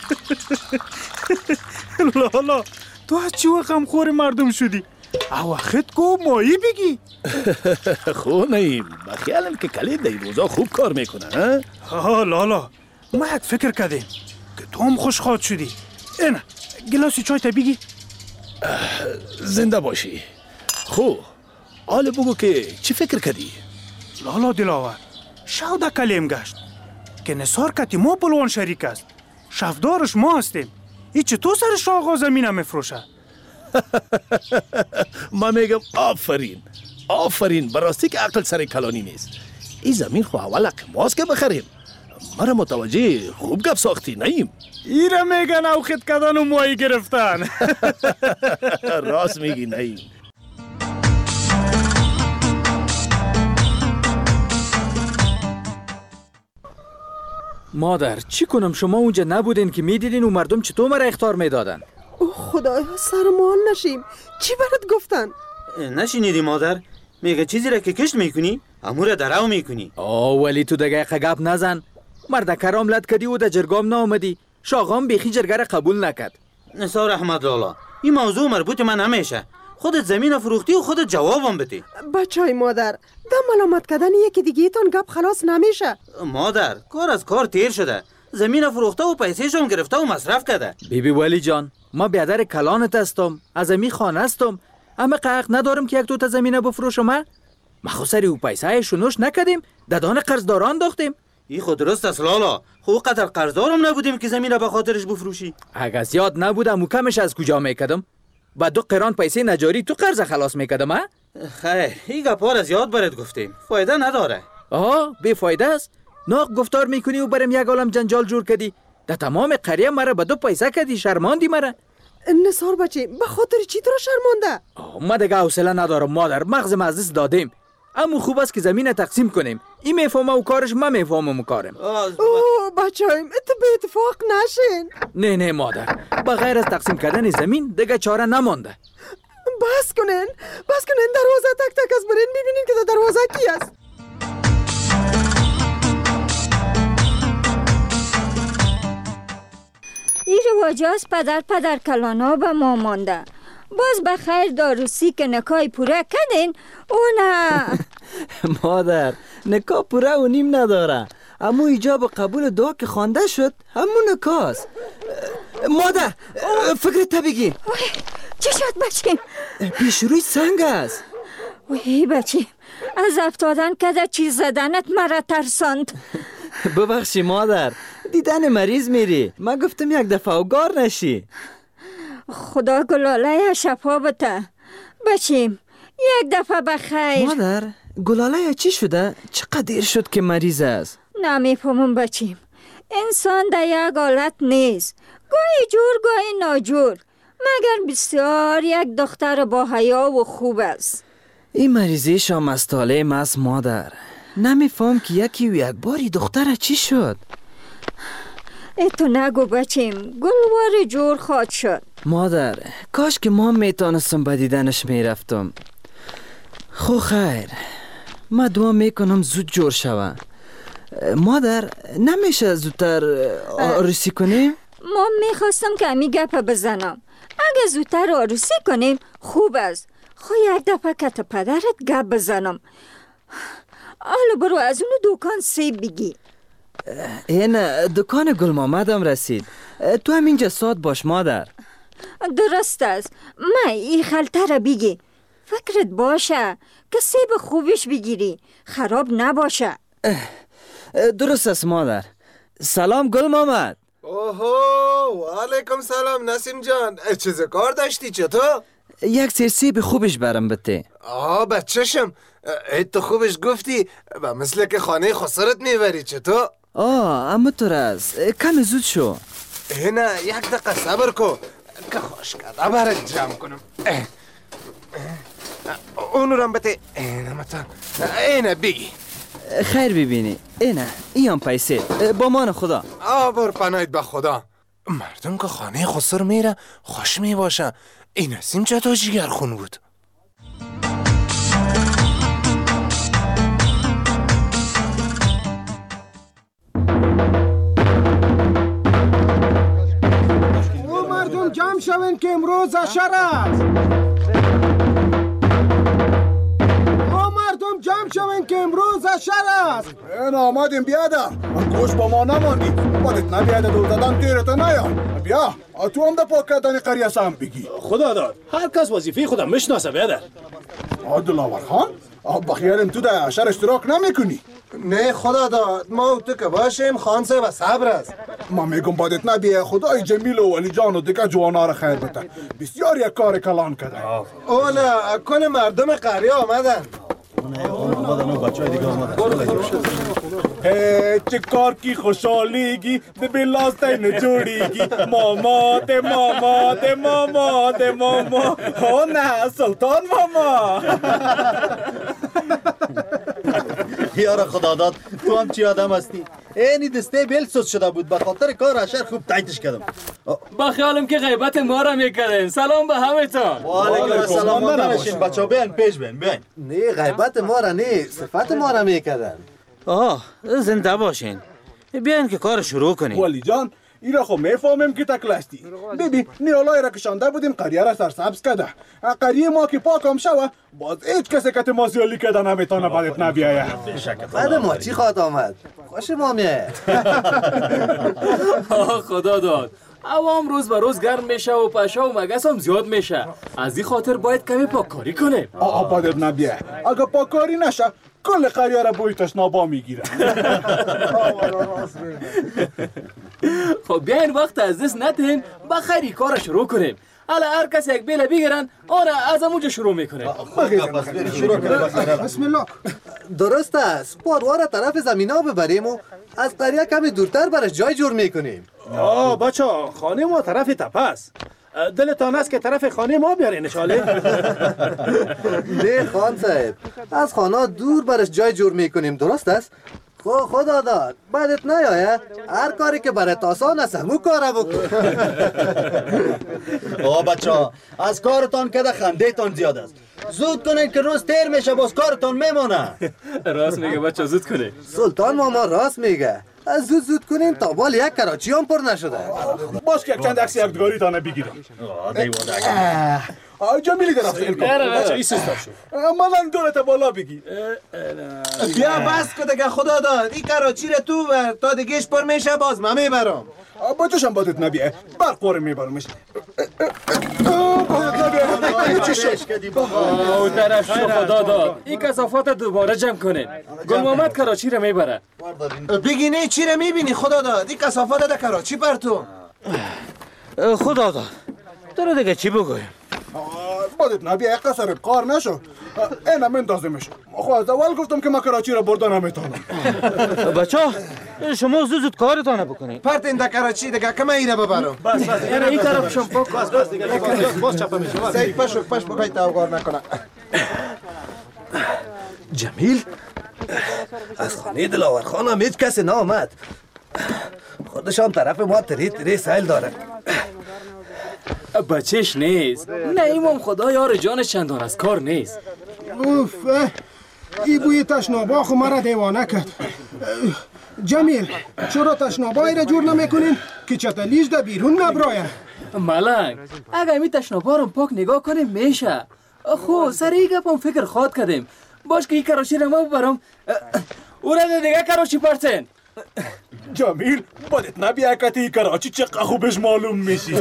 لالا تو از چی وقم خور مردم شدی؟ اوخت کو مایی بگی. خو نیم بخیالم که کلید در روزا خوب کار میکنن. ها لالا ما یک فکر کردیم که تو هم خوش خواد شدی. اینه گلاسی چای تا بگی. زنده باشی. خو حال بگو که چی فکر کردی؟ لالا دلاور شاوده کلیم گشت که نثار کتی ما پلوان شریک است. شفدارش ما هستیم. ای چه تو سر شاغا زمین هم میفروشه؟ من میگم آفرین آفرین، براستی که عقل سر کلانی نیست. این زمین خو اول حق ماست که بخریم. مرا متوجه خوب گپ ساختی نیم. ایره میگن او خط کدن و مایی گرفتن. راست میگی نیم. مادر چی کنم؟ شما اونجا نبودین که میدیدین و مردم چطور مرا اخطار میدادن؟ اوه خدایا سرمال نشیم. چی برات گفتن؟ نشینیدی مادر؟ میگه چیزی را که کشت میکنی امور درو میکنی. آه ولی تو دقیقه گپ نزن. مرد کرام لد کردی و در جرگام نامدی. شاغام بیخی جرگه را قبول نکرد. نثار احمد لالا این موضوع مربوط من نمیشه. خودت زمین فروختی و خودت جوابم بدی. بچای مادر دم ملامت کردن یکی دیگه تان گپ خلاص نمیشه. مادر کار از کار تیر شده. زمین فروخته و پیسه‌شون گرفته و مصرف کرده. بیبی ولی جان ما بیادر کلانت هستم، از امی خانه هستم، اما حق ندارم که یک دو تا زمینه بفروشم. ما خو سری او پیسه شونوش نکدیم، ددان قرضداران داختیم. این خود درست است لالا. خو قدر قرضدارم نبودیم که زمینه به خاطرش بفروشی. اگه زیاد نبودم و کمش از کجا میکدم؟ با دو قران پیسه نجاری تو قرض خلاص میکدم ها؟ خیر این گپار از یاد برات گفتیم، فایده نداره. آها بی فایده است. ناق گفتار میکنی و برم یک عالم جنجال جور کردی. در تمام قریه مرا به دو پیسه کردی، شرماندی مرا. نثار بچه به خاطر چی تو را شرمانده؟ ما دیگه حوصله ندارم مادر، مغز مزدس دادیم. اما خوب است که زمین تقسیم کنیم. این میفهمه و کارش، من میفهمم و کارم. اوه بچه‌ایم ات به اتفاق نشین. نه نه مادر، بغیر از تقسیم کردن زمین دیگه چاره نمانده. بس کنین بس کنین دروازه تک تک از برین ببینین که در دروازه کی است. این رواج از پدر پدر کلانا به ما مانده. باز به خیر داروسی که نکای پوره کردین او نه. مادر نکا پوره و نیم نداره، اما ایجاب قبول دعا که خوانده شد همون نکاست. مادر فکر تا بگی چی شد بچیم؟ پیش روی سنگ است. وی بچیم از افتادن کده چیز زدنت مرا ترساند. ببخشی مادر، دیدن مریض میری، من گفتم یک دفعه اوگار نشی. خدا گلاله شفا بته بچیم، یک دفعه بخیر. مادر گلاله چی شده؟ چقدر دیر شد که مریض است؟ نمیفهمم بچیم، انسان در یک حالت نیست، گاهی جور گاهی ناجور، مگر بسیار یک دختر با حیا و خوب است. این مریضی شام از طالعه است مادر. نمیفهم که یکی و یک باری دختر چی شد. ای تو نگو بچیم، گلوار جور خواد شد. مادر کاش که ما میتونستم به دیدنش میرفتم. خو خیر، ما دعا میکنم زود جور شوه. مادر نمیشه زودتر عروسی کنیم؟ ما میخواستم که امی گپ بزنم، اگه زودتر عروسی کنیم خوب است. خو یک دفعه که تا پدرت گپ بزنم. حالا برو از اونو دوکان سیب بگی. این دکان گل محمدم رسید. تو هم اینجا ساعت باش مادر. درست است. ما این خلطه را بگی. فکرت باشه که سیب خوبش بگیری، خراب نباشه. درست است مادر. سلام گل محمد. اوهو، و علیکم سلام نسیم جان. چیز کار داشتی چطور؟ یک سیر سیب خوبش برم بده. آه بچه‌شم، ای تو خوبش گفتی و مثل که خانه خسرت میبری چطور؟ آه اما تو راز کم زود شو. نه یک دقیقه صبر کن که خوش کرده برات جمع کنم. اونو رم بده. اینه متن اینه بگی. خیر ببینی. اینه این پیسه با مان خدا. آبر پناهید به خدا. مردم که خانه خسر میره خوش میباشه. این نسیم چطور جیگر خون بود. او مردم جمع شوین که امروز عشر است. او مردم جمع شوین که امروز عشر است. این آمدیم بیاده. گوش با ما نماندی. بادت نبیاده دور دادن تیرت نیاد. بیا تو هم ده پاک کردن قریه سم بگی. خدا داد هر کس وظیفه خودم میشناسه بیادر. دلاور خان بخیرم تو در عشر اشتراک نمیکنی. نه خدا داد ما و تو که باشیم خانسه و صبر است. ما میگم بادت نبیه خدای جمیل و علی جان و دیگه جوانا را خیر بده. بسیار یک کار کلان کده. اولا کل مردم قریه آمدن. چه کار کی خوشحالیگی ده بلاستین جوڑیگی ماما ده ماما ده ماما ده ماما. ها نه سلطان ماما. یار خدا داد تو هم چی آدم هستی؟ اینی دسته بیل سوز شده بود به خاطر کار عشر خوب تایتش کردم. با خیالم که غیبت ما را میکردین. سلام به همه تا. و علیکم السلام. نرشین بچه ها بیان پیش بیان بیان. نه غیبت ما را نه صفت ما را میکردن. آه زنده باشین. بیاین که کار شروع کنیم. ولی جان ایرا خو میفهمیم که تکلستی. ببین نیالای را کشانده بودیم قریه را سرسبز کده. قریه ما که پاک هم شوه باز هیچ کسی که ما زیالی کده نمیتونه بعدت نبیایه. بعد ما چی خواهد آمد؟ خوش ما میه. آه خدا داد عوام روز به روز گرم میشه و پشا و مگس هم زیاد میشه. از این خاطر باید کمی پاککاری کنیم. آه بعدت نبیه. اگه پاککاری نشه کل قریه را بوی تشنابا میگیره. خب بیاین وقت از دست ندهیم بخیری کار شروع کنیم. حالا هر کس یک بیله بگیرن آن از اونجا شروع میکنه. بسم الله. درست است. باروار طرف زمینا ببریم و از قریه کمی دورتر برش جای جور میکنیم. آه بچه خانه ما طرف تپه است. دلتان است که طرف خانه ما بیارین شاله؟ نه خان صاحب از خانه دور برش جای جور میکنیم. درست است؟ خو خدا داد بعدت نیایه هر کاری که برات آسان است همون کارا بکن. آه بچه ها از کارتان که ده خنده تان زیاد است. زود کنین که روز تیر میشه باز کارتان میمونه. راست میگه بچه زود کنین. سلطان ماما راست میگه. از زود زود کنین تا بال یک کراچی هم پر نشده. باش که یک چند عکس یادگاری تانه بگیرم. آه جمیلی در افزیل کن. بچه ایسوز شو. مالان دولت بالا بگی. بیا بس که دیگه خدا داد این کراچی رو تو بر تا دیگهش پر میشه باز من میبرم. با توشم بادت نبیه برق پاره میبرمش. بادت نبیه چی شد؟ او طرف شو خدا داد این کثافات دوباره جمع کنین. گل محمد کراچی رو میبره. بگی نه چی رو میبینی خدا داد این کثافات ده کراچی پر تو. خدا داد داره دیگه چی بگویم؟ بادت نبیه یک قصر کار نشو. اینه من دازمش. خو از اول گفتم که ما کراچی را برده نمیتونم. بچه شما زود زود کارتانه بکنید. پرت این ده کراچی دیگه کم ایره ببرم. بس بس یعنی این طرف شم پاک بس بس دیگه باز چپا میشه. سیک پشو پش بگای توقار نکنه. جمیل از خانه دلاور خانم هیچ کسی نامد. خودشان طرف ما تری تری سیل داره. بچهش نیست. نه ایمام خدا یار جانش چندان از کار نیست. اوف ای بوی تشنابا خو مرا دیوانه کرد. جمیل چرا تشنابایی را جور نمیکنین که چتلیش ده بیرون نبراین؟ ملنگ اگر می تشنابا رو پاک نگاه کنیم میشه. خو سر ای گپم فکر خواد کردیم. باش که این کراچی را ما ببرم او را دیگه کراچی پرسین. جمیل بدت نبیه کتی کراچی چقدر خوبش معلوم میشی.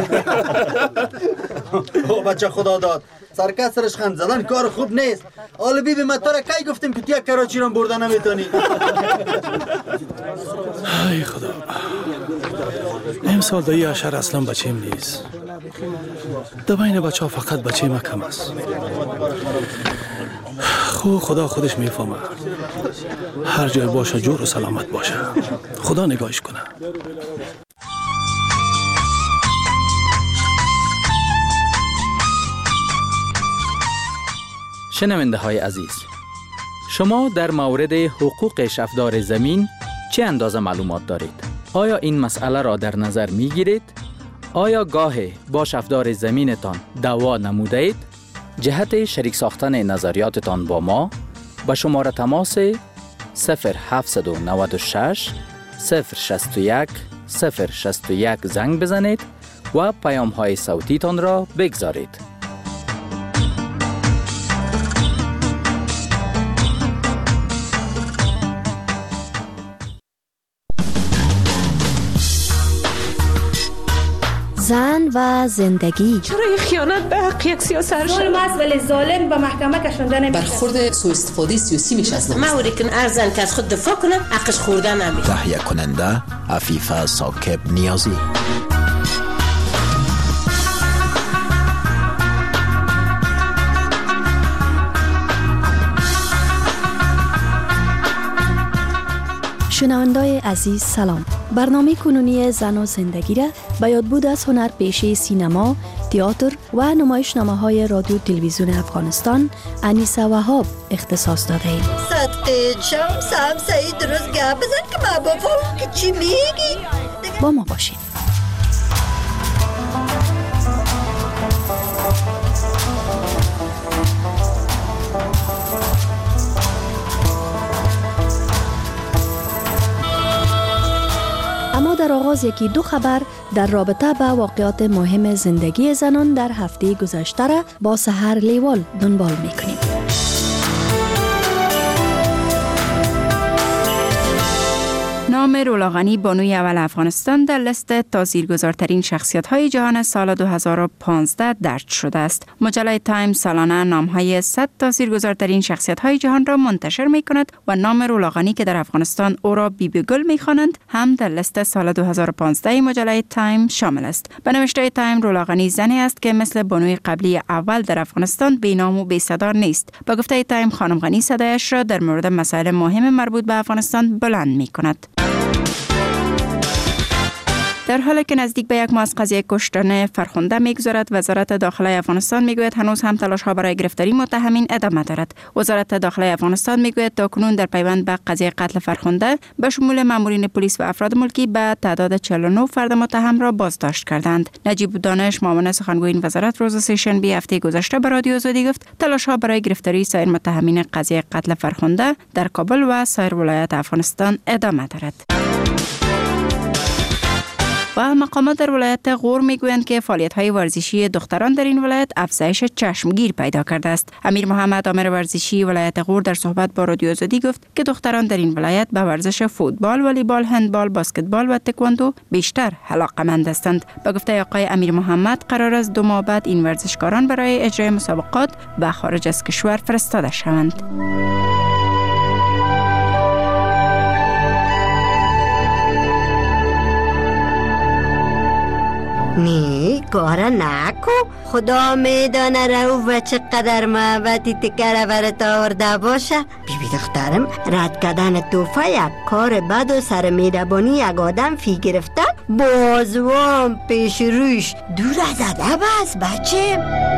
او بچه خدا داد سرکس سرش خند زدن کار خوب نیست. حالا بی بی مطاره کی گفتیم که تو یک کراچی رو برده نمیتونی. ای خدا امسال دایی اشر اصلا بچیم نیست. در بین بچه ها فقط بچه ما کم است. خو خدا خودش میفهمه. هر جای باشه جور و سلامت باشه. خدا نگاهش کنه. شنونده های عزیز، شما در مورد حقوق شفدار زمین چه اندازه معلومات دارید؟ آیا این مسئله را در نظر می گیرید؟ آیا گاهی با شفدار زمینتان دعوا نموده اید؟ جهت شریک ساختن نظریاتتان با ما به شماره تماس صفر هفت نه شش صفر شش یک صفر شش یک زنگ بزنید و پیام های صوتیتان را بگذارید. زن و زندگی. چرا این خیانت به حق یک سیاست ظلم است ولی ظالم به محکمه کشانده نمیشه. برخورد سوء استفاده سیاسی میشه از ما اوری کن ارزن که از خود دفاع کنه حقش خورده نمیشه. تهیه کننده عفیفه ساکب نیازی. شنوندای عزیز سلام. برنامه کنونی زن و زندگی را به یادبود از هنر پیشه سینما، تئاتر و نمایشنامه‌های رادیو تلویزیون افغانستان انیسه وهاب اختصاص داده ایم. صدقه شم سم سعید درست گپ بزن که ما بفهم که چی میگی. با ما باشید. اما در آغاز یکی دو خبر در رابطه با واقعات مهم زندگی زنان در هفته گذشته را با سحر لیوال دنبال میکنیم. نام رولا غنی بانوی اول افغانستان در لیست تاثیرگذارترین شخصیت‌های جهان سال دو هزار و پانزده درج شده است. مجله تایم سالانه نام‌های صد تاثیرگذارترین شخصیت‌های جهان را منتشر می‌کند و نام رولا غنی که در افغانستان او را بیبی گل می‌خوانند هم در لیست سال دو هزار و پانزده مجله تایم شامل است. به نوشته تایم رولا غنی زنی است که مثل بانوی قبلی اول در افغانستان بی‌نام و بی‌صدا نیست. با گفته تایم خانم غنی صدایش را در مورد مسائل مهم مربوط به افغانستان بلند می‌کند. در حالی که نزدیک به یک ماه از قضیه کشتن فرخنده میگذرد، وزارت داخله افغانستان میگوید هنوز هم تلاش ها برای گرفتاری متهمین ادامه دارد. وزارت داخله افغانستان میگوید تاکنون در پیوند به قضیه قتل فرخنده به شمول مامورین پلیس و افراد ملکی به تعداد چهل و نه فرد متهم را بازداشت کردند. نجیب دانش معاون سخنگوی این وزارت روز سه‌شنبه هفته گذشته به رادیو آزادی گفت تلاش ها برای گرفتاری سایر متهمین قضیه قتل فرخنده در کابل و سایر ولایات افغانستان ادامه دارد. و مقامات در ولایت غور میگویند که فعالیت‌های ورزشی دختران در این ولایت افزایش چشمگیر پیدا کرده است. امیر محمد آمر ورزشی ولایت غور در صحبت با رادیو آزادی گفت که دختران در این ولایت به ورزش فوتبال، والیبال، هندبال، بسکتبال و تکواندو بیشتر علاقه‌مند هستند. با گفته آقای امیر محمد قرار است دو ماه بعد این ورزشکاران برای اجرای مسابقات به خارج از کشور فرستاده شوند. نی کارا نکو خدا میدانه رو و چقدر محبتی تکره برات آورده باشه. بیبی دخترم رد کردن توفه یک کار بد و سر میدبانی یک آدم فی گرفتن بازوام پیش روش دور از ادب است بچه.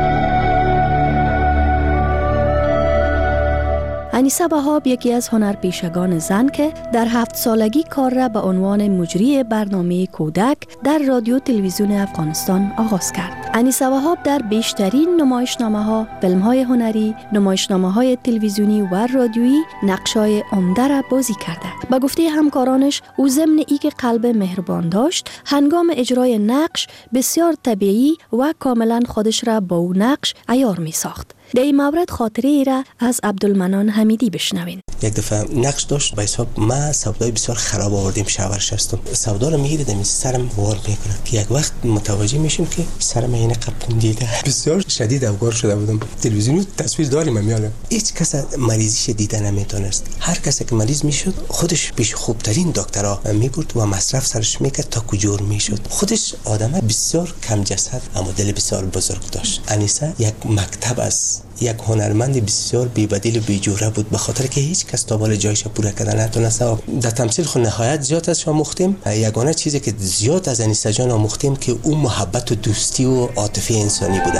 انیسه وهاب یکی از هنرپیشگان زن که در هفت سالگی کار را به عنوان مجری برنامه کودک در رادیو تلویزیون افغانستان آغاز کرد. انیسه وهاب در بیشترین نمایشنامه‌ها، فیلم‌های هنری، نمایشنامه‌های تلویزیونی و رادیویی نقش‌های عمده را بازی کرده. به گفته همکارانش او ضمن اینکه قلب مهربان داشت، هنگام اجرای نقش بسیار طبیعی و کاملا خودش را با او نقش عیار می‌ساخت. در این مورد خاطره ای را از عبدالمنان حمیدی بشنوین. یک دفعه نقش داشت به حساب ما سودای بسیار خراب آوردیم شاورش هستم. سودا رو میگیره دمی سرم وار میکنه که یک وقت متوجه میشیم که سرم این قپون دیده بسیار شدید افگار شده بودم. تلویزیون تصویر داریم میاله. هیچ کس مریضیش دیده نمیتونست. هر کسی که مریض میشد خودش پیش خوبترین دکترها میبرد و مصرف سرش میکرد تا کجور میشد. خودش آدم بسیار کم جسد اما دل بسیار بزرگ داشت. انیسه یک مکتب است. یک هنرمند بسیار بی‌بدیل و بی‌جوره بود به خاطر که هیچ کس تا بالا جایش پوره کردن نتونست. در تمثیل خود نهایت زیاد ازش آموختیم. یگانه چیزی که زیاد از انیسه جان آموختیم که اون محبت و دوستی و عاطفه انسانی بوده.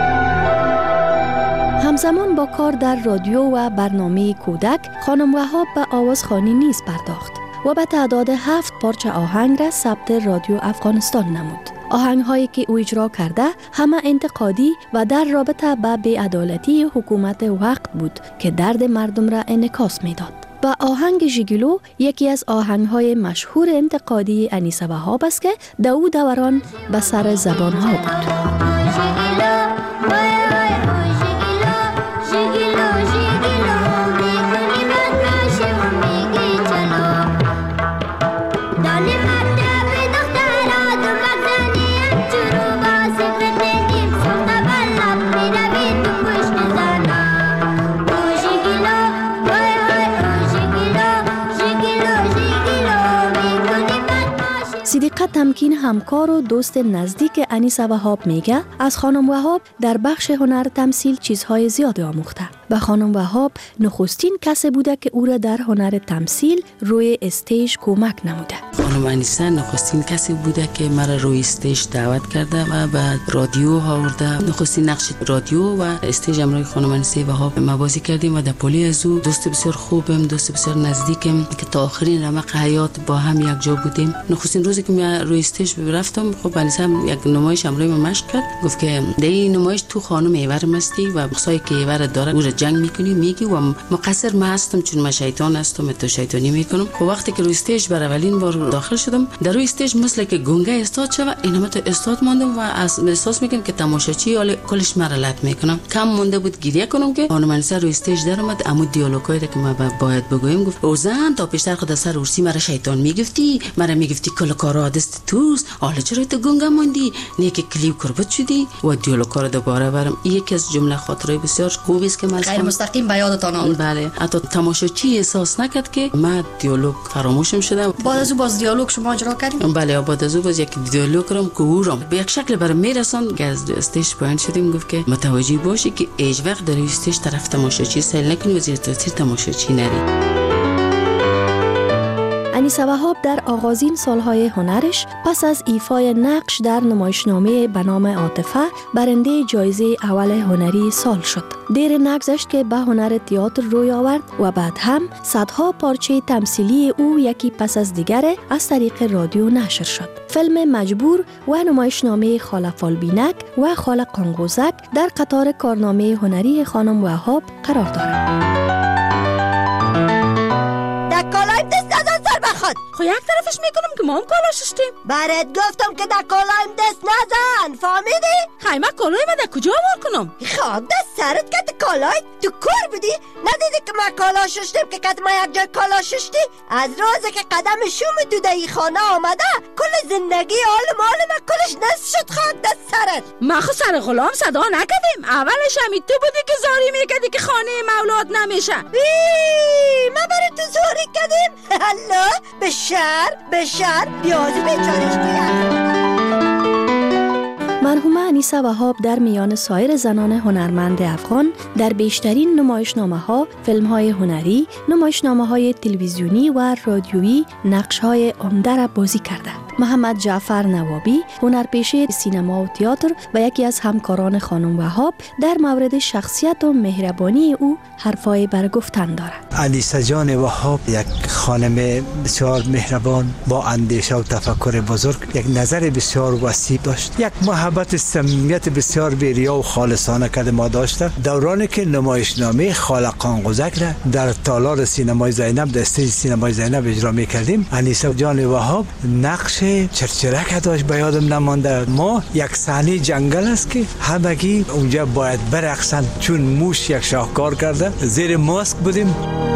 همزمان با کار در رادیو و برنامه کودک، خانم وهاب به آوازخوانی نیز پرداخت و به تعداد هفت پارچه آهنگ را ثبت رادیو افغانستان نمود. آهنگ هایی که او اجرا کرده همه انتقادی و در رابطه با بی‌عدالتی حکومت وقت بود که درد مردم را انعکاس میداد. و آهنگ ژیگیلو یکی از آهنگ های مشهور انتقادی انیسه وهاب است که در او دوران به سر زبان ها بود. صدیقه تمکین همکار و دوست نزدیک انیسه وهاب میگه از خانم وهاب در بخش هنر تمثیل چیزهای زیاد آموخته. و خانم وهاب نخستین کسی بوده که او را در هنر تمثیل روی استیج کمک نموده. خانم انیسه نخستین کسی بوده که مرا روی استیج دعوت کرده و بعد رادیو آورده. نخستین نقش رادیو و استیج امروی خانم انیسه وهاب ما بازی کردیم و در پلی از او دوست بسیار خوبم، دوست بسیار نزدیکم که تا آخرین رمق حیات با هم یک جا بودیم. نخستین روزی که من روی استیج رفتم، خب انیسه یک نمایش امروی ما مشق کرد، گفت که در این نمایش تو خانم ایور مستی و بخصای که ایور داره او را جنگ میکنی میگی و مقصر من هستم چون من شیطان هستم تو شیطانی میکنم. خب وقتی که روی استیج بر اولین بار داخل شدم در روی استیج مثل که گنگه استاد شوه اینم تو استاد ماندم و از احساس میکنم که تماشاچی حال کلش مرا لط میکنم. کم مونده بود گریه کنم که خانم انیسه روی استیج در اومد، اما دیالوگایی که من باید بگویم گفت اوزن تا پیشتر خود سر ارسی مرا شیطان میگفتی، مرا میگفتی کل کارا دست توست، حالا چرا تو گنگه موندی، نه که کلیو کربت شدی و دیالوگا رو دوباره برم. یکی از جمله خاطرای بسیار خوبی است که من غیر مستقیم به یادتان آمد. بله، حتی تماشاچی احساس نکرد که من دیالوگ فراموشم شده. بعد از او باز دیالوگ شما اجرا کردیم؟ بله، بعد از او باز یک دیالوگ کردم که او را به یک شکل برام میرسون که از استیج پایین شدیم. گفت که متوجه باشی که هیچ وقت در استیج طرف تماشاچی سیل نکنی و زیر تاثیر تماشاچی نری. انیسه وهاب در آغازین سالهای هنرش پس از ایفای نقش در نمایشنامه به نام عاطفه برنده جایزه اول هنری سال شد. دیر نگذشت که به هنر تئاتر روی آورد و بعد هم صدها پارچه تمثیلی او یکی پس از دیگر از طریق رادیو نشر شد. فیلم مجبور و نمایشنامه خاله فالبینک و خاله قانقوزک در قطار کارنامه هنری خانم وهاب قرار دارند. خو یک طرفش میکنم که ما هم کالا ششتیم. برات گفتم که در کالایم دست نزن، فهمیدی؟ خیمه کالای من در کجا وار کنم؟ خواب دست سرت که کالای تو کور بودی؟ ندیدی که ما کالا ششتیم که کد ما یک جای کالا ششتی؟ از روزی که قدم شوم تو در ای خانه آمده کل زندگی آل مال من کلش نصف شد. خاک دست سرت. ما خو سر غلام صدا نکدیم. اولش همی تو بودی که زاری میکدی که خانه مولاد نمیشه. ما برای تو زاری کدیم؟ الله به شهر به شهر بیازی بیچارش کیم. مرحومه انیسه وهاب در میان سایر زنان هنرمند افغان در بیشترین نمایشنامه ها، فیلم های هنری، نمایشنامه های تلویزیونی و رادیویی نقش های عمده را بازی کرده. محمد جعفر نوابی، هنرپیشه سینما و تئاتر و یکی از همکاران خانم وهاب در مورد شخصیت و مهربانی او حرفای برگفتن دارد. انیسه جان وهاب یک خانم بسیار مهربان با اندیشه و تفکر بزرگ، یک نظر بسیار وسیع داشت، یک محبت صمیمیت بسیار بی‌ریا و خالصانه که ما داشته. دورانی که نمایشنامه خاله قانقوزک را در تالار سینمای زینب، در استیج سینمای زینب اجرا می‌کردیم، انیسه جان وهاب نقش موسیقی چرچرک داشت به یادم نمانده. ما یک صحنه جنگل است که همگی اونجا باید برقصن چون موش یک شاهکار کرده. زیر ماسک بودیم.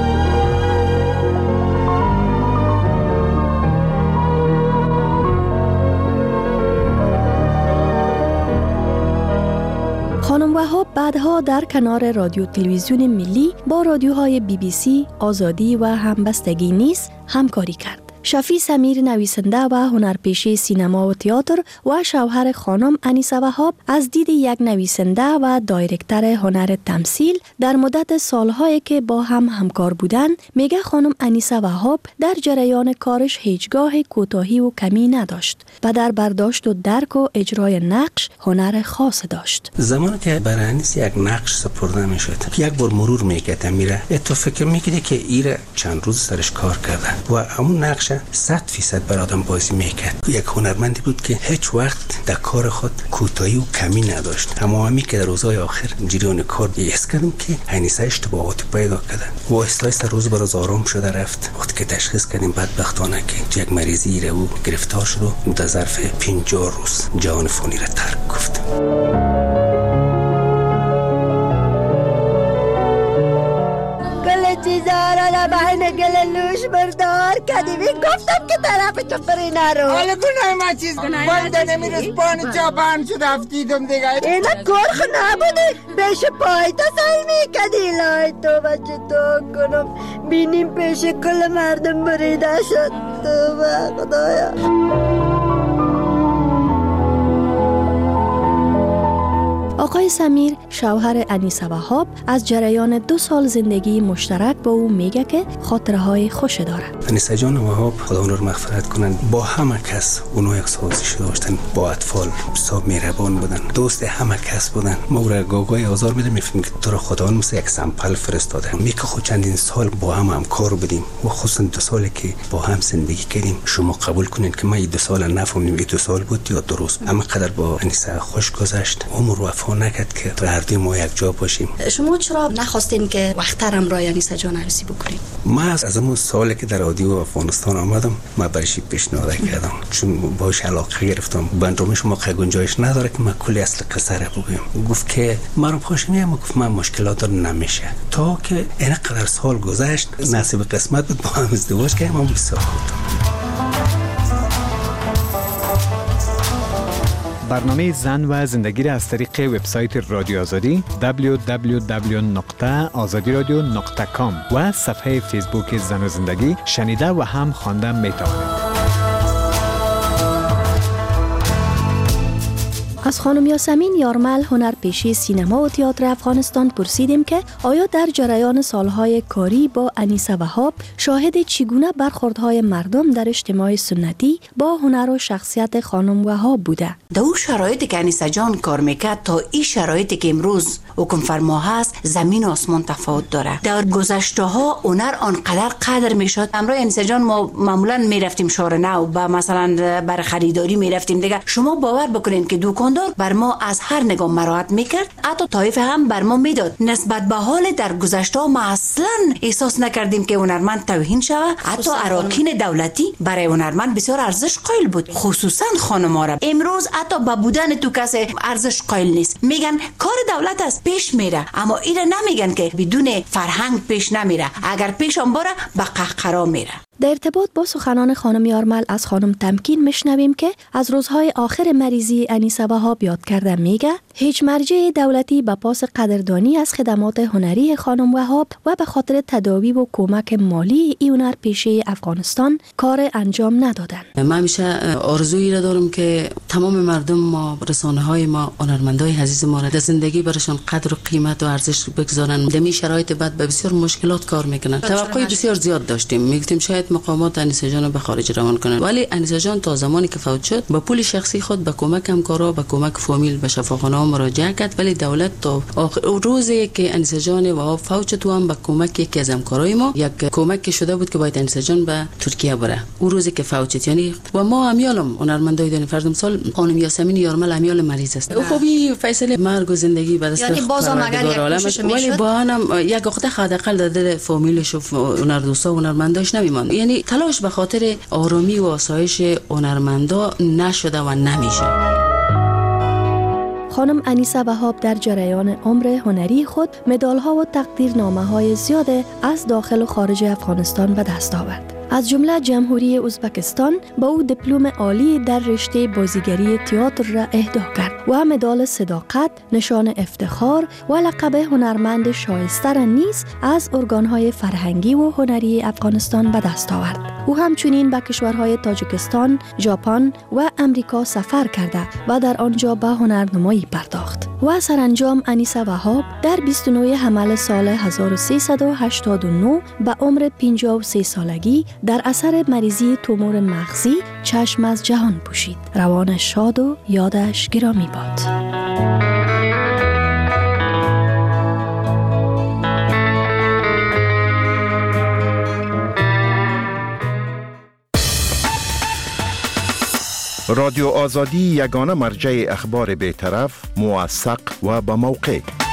خانم وهاب بعدها در کنار رادیو تلویزیون ملی با رادیوهای بی بی سی، آزادی و همبستگی نیز همکاری کرد. شفیع سمیر نویسنده و هنرپیشه سینما و تئاتر و شوهر خانم انیسه وهاب از دید یک نویسنده و دایرکتر هنر تمثیل در مدت سالهایی که با هم همکار بودند، میگه خانم انیسه وهاب در جریان کارش هیچگاه کوتاهی و کمی نداشت و در برداشت و درک و اجرای نقش هنر خاص داشت. زمانی که برای انیس یک نقش سپرده میشد، یک بار مرور میکرد میره، تو فکر میکردی که ایره چند روز سرش کار کرده و همون نقش صد فیصد بر آدم بازی میکرد. یک هنرمندی بود که هیچ وقت در کار خود کوتاهی و کمی نداشت. اما همی که در روزهای آخر جریان کار حس کردم که انیسه اشتباهات پیدا کرده و آهسته آهسته روز به روز آرام شده رفت. وقتی که تشخیص کردیم بدبختانه که یک مریضی رو گرفتار شد و در ظرف پنجاه روز جهان فانی را ترک گفت. چیزارا را بین گل لوش بردار کدیمی گفتم که طرف تو پری نرو. حالا گناه ما چیز بنده نمیرس پانی چاپان شد افتیدم دیگه. اینا گرخ نبوده پیش پای تا سایی میکدی. لای تو بچه تو کنم بینیم پیش کل مردم بریده شد. تو با خدایا. آقای سمیر شوهر انیسه وهاب از جریان دو سال زندگی مشترک با او میگه که خاطرهای خوش داره. انیسه جان وهاب خدا اون رو مغفرت کنن، با همه کس اونها یک سازش داشتن، با اطفال بسیار مهربان بودن، دوست همه کس بودن. ما را گاگای آزار میدیم میفهمیم که تو را خدا مثل یک سمپل فرستاده. میگه خود چندین سال با هم همکار بودیم و خصوصا دو سالی که با هم زندگی کردیم. شما قبول کنین که ما این دو سال نفهمیدیم این دو سال بود یا درست. اما قدر با انیسه خوش گذشت، عمر وفا نکرد که تو هر دوی ما یک جا باشیم. شما چرا نخواستین که وقترم را انیسه جان عروسی بکنین؟ ما از همون سالی که در رادیو افغانستان آمدم ما برشی پیشنهاد کردم چون باش علاقه گرفتم. برنامه شما که گنجایش نداره که من کلی اصل قصه را بگم. گفت که من رو پاش میام، گفت من مشکلات رو نمیشه. تا که اینقدر سال گذشت نصیب قسمت بود با هم ازدواج کردیم. من بسیار خوب. برنامه زن و زندگی را از طریق وبسایت رادیو آزادی دبلیو دبلیو دبلیو دات آزادی رادیو دات کام و صفحه فیسبوک زن و زندگی شنیده و هم خوانده میتوانید. از خانم یاسمین یارمل هنرپیشه سینما و تئاتر افغانستان پرسیدیم که آیا در جریان سالهای کاری با انیسه وهاب شاهد چگونه برخوردهای مردم در اجتماع سنتی با هنر و شخصیت خانم وهاب بوده. در اون شرایطی که انیسه جان کار میکرد تا این شرایطی که امروز حکم فرما هست زمین و آسمان تفاوت داره. در گذشته ها هنر آنقدر قدر میشد. امروز انیسه جان ما معمولا میرفتیم شهر نو با مثلا برای خریداری میرفتیم دیگه. شما باور بکنین که دکاندار بر ما از هر نگاه مراعات میکرد، حتی طایفه هم بر ما میداد. نسبت به حال در گذشته ها ما اصلا احساس نکردیم که هنرمند توهین شود. حتی اراکین دولتی برای هنرمند بسیار ارزش قائل بود، خصوصا خانم‌ها را. امروز حتی با بودن تو کسی ارزش قائل نیست. میگن کار دولت است پیش میره، اما اینا نمیگن که بدون فرهنگ پیش نمیره. اگر پیش هم بره به قهقرا میره. در ارتباط با سخنان خانم یارمل از خانم تمکین میشنویم که از روزهای آخر مریضی انیسه وهاب یاد کرده. میگه هیچ مرجع دولتی به پاس قدردانی از خدمات هنری خانم وهاب و به خاطر تداوی و کمک مالی ای هنرپیشه افغانستان کار انجام ندادن. من همیشه آرزویی را دارم که تمام مردم ما، رسانه های ما، هنرمندای عزیز ما را در زندگی برشان قدر و قیمت و ارزش بگذارن. در این شرایط بعد به بسیار مشکلات کار میکنن. توقع بسیار زیاد داشتیم، میگفتیم شاید مقامات انیسه جان رو به خارج روان کنن، ولی انیسه جان تا زمانی که فوت شد با پول شخصی خود به کمک همکارا، به کمک فامیل به شفاخانه ها مراجعه کرد. ولی دولت تا آخر روزی که انیسه جان و فوت شد هم به کمک یکی از همکارای ما یک کمک شده بود که باید انیسه جان به ترکیه بره. اون روزی که فوت شد، یعنی و ما امیالم هنرمندای دین فرض مثال خانم یاسمین یارمل امیال مریض است. او خوبی فیصله مرگ و زندگی بعد از یعنی بازم اگر یک کوشش ولی با هم یک وقت حداقل در دل فامیلش و هنر دوستا و هنرمنداش نمیماند. یعنی تلاش به خاطر آرامی و آسایش هنرمندا نشده و نمیشه. خانم انیسه وهاب در جریان عمر هنری خود مدال‌ها و تقدیرنامه‌های زیاد از داخل و خارج افغانستان به دست آورد. از جمله جمهوری ازبکستان به او دیپلم عالی در رشته بازیگری تئاتر را اهدا کرد و مدال صداقت، نشان افتخار و لقب هنرمند شایسته را نیز از ارگان‌های فرهنگی و هنری افغانستان به دست آورد. او همچنین به کشورهای تاجیکستان، ژاپن و امریکا سفر کرده و در آنجا به هنرنمایی پرداخت. و سرانجام انیسه وهاب در بیست و نه حمل سال هزار و سیصد و هشتاد و نه به عمر پنجاه و سه سالگی در اثر مریضی تومور مغزی چشم از جهان پوشید. روانش شاد و یادش گرامی باد. رادیو آزادی یگانه مرجع اخبار بی‌طرف، موثق و با موقع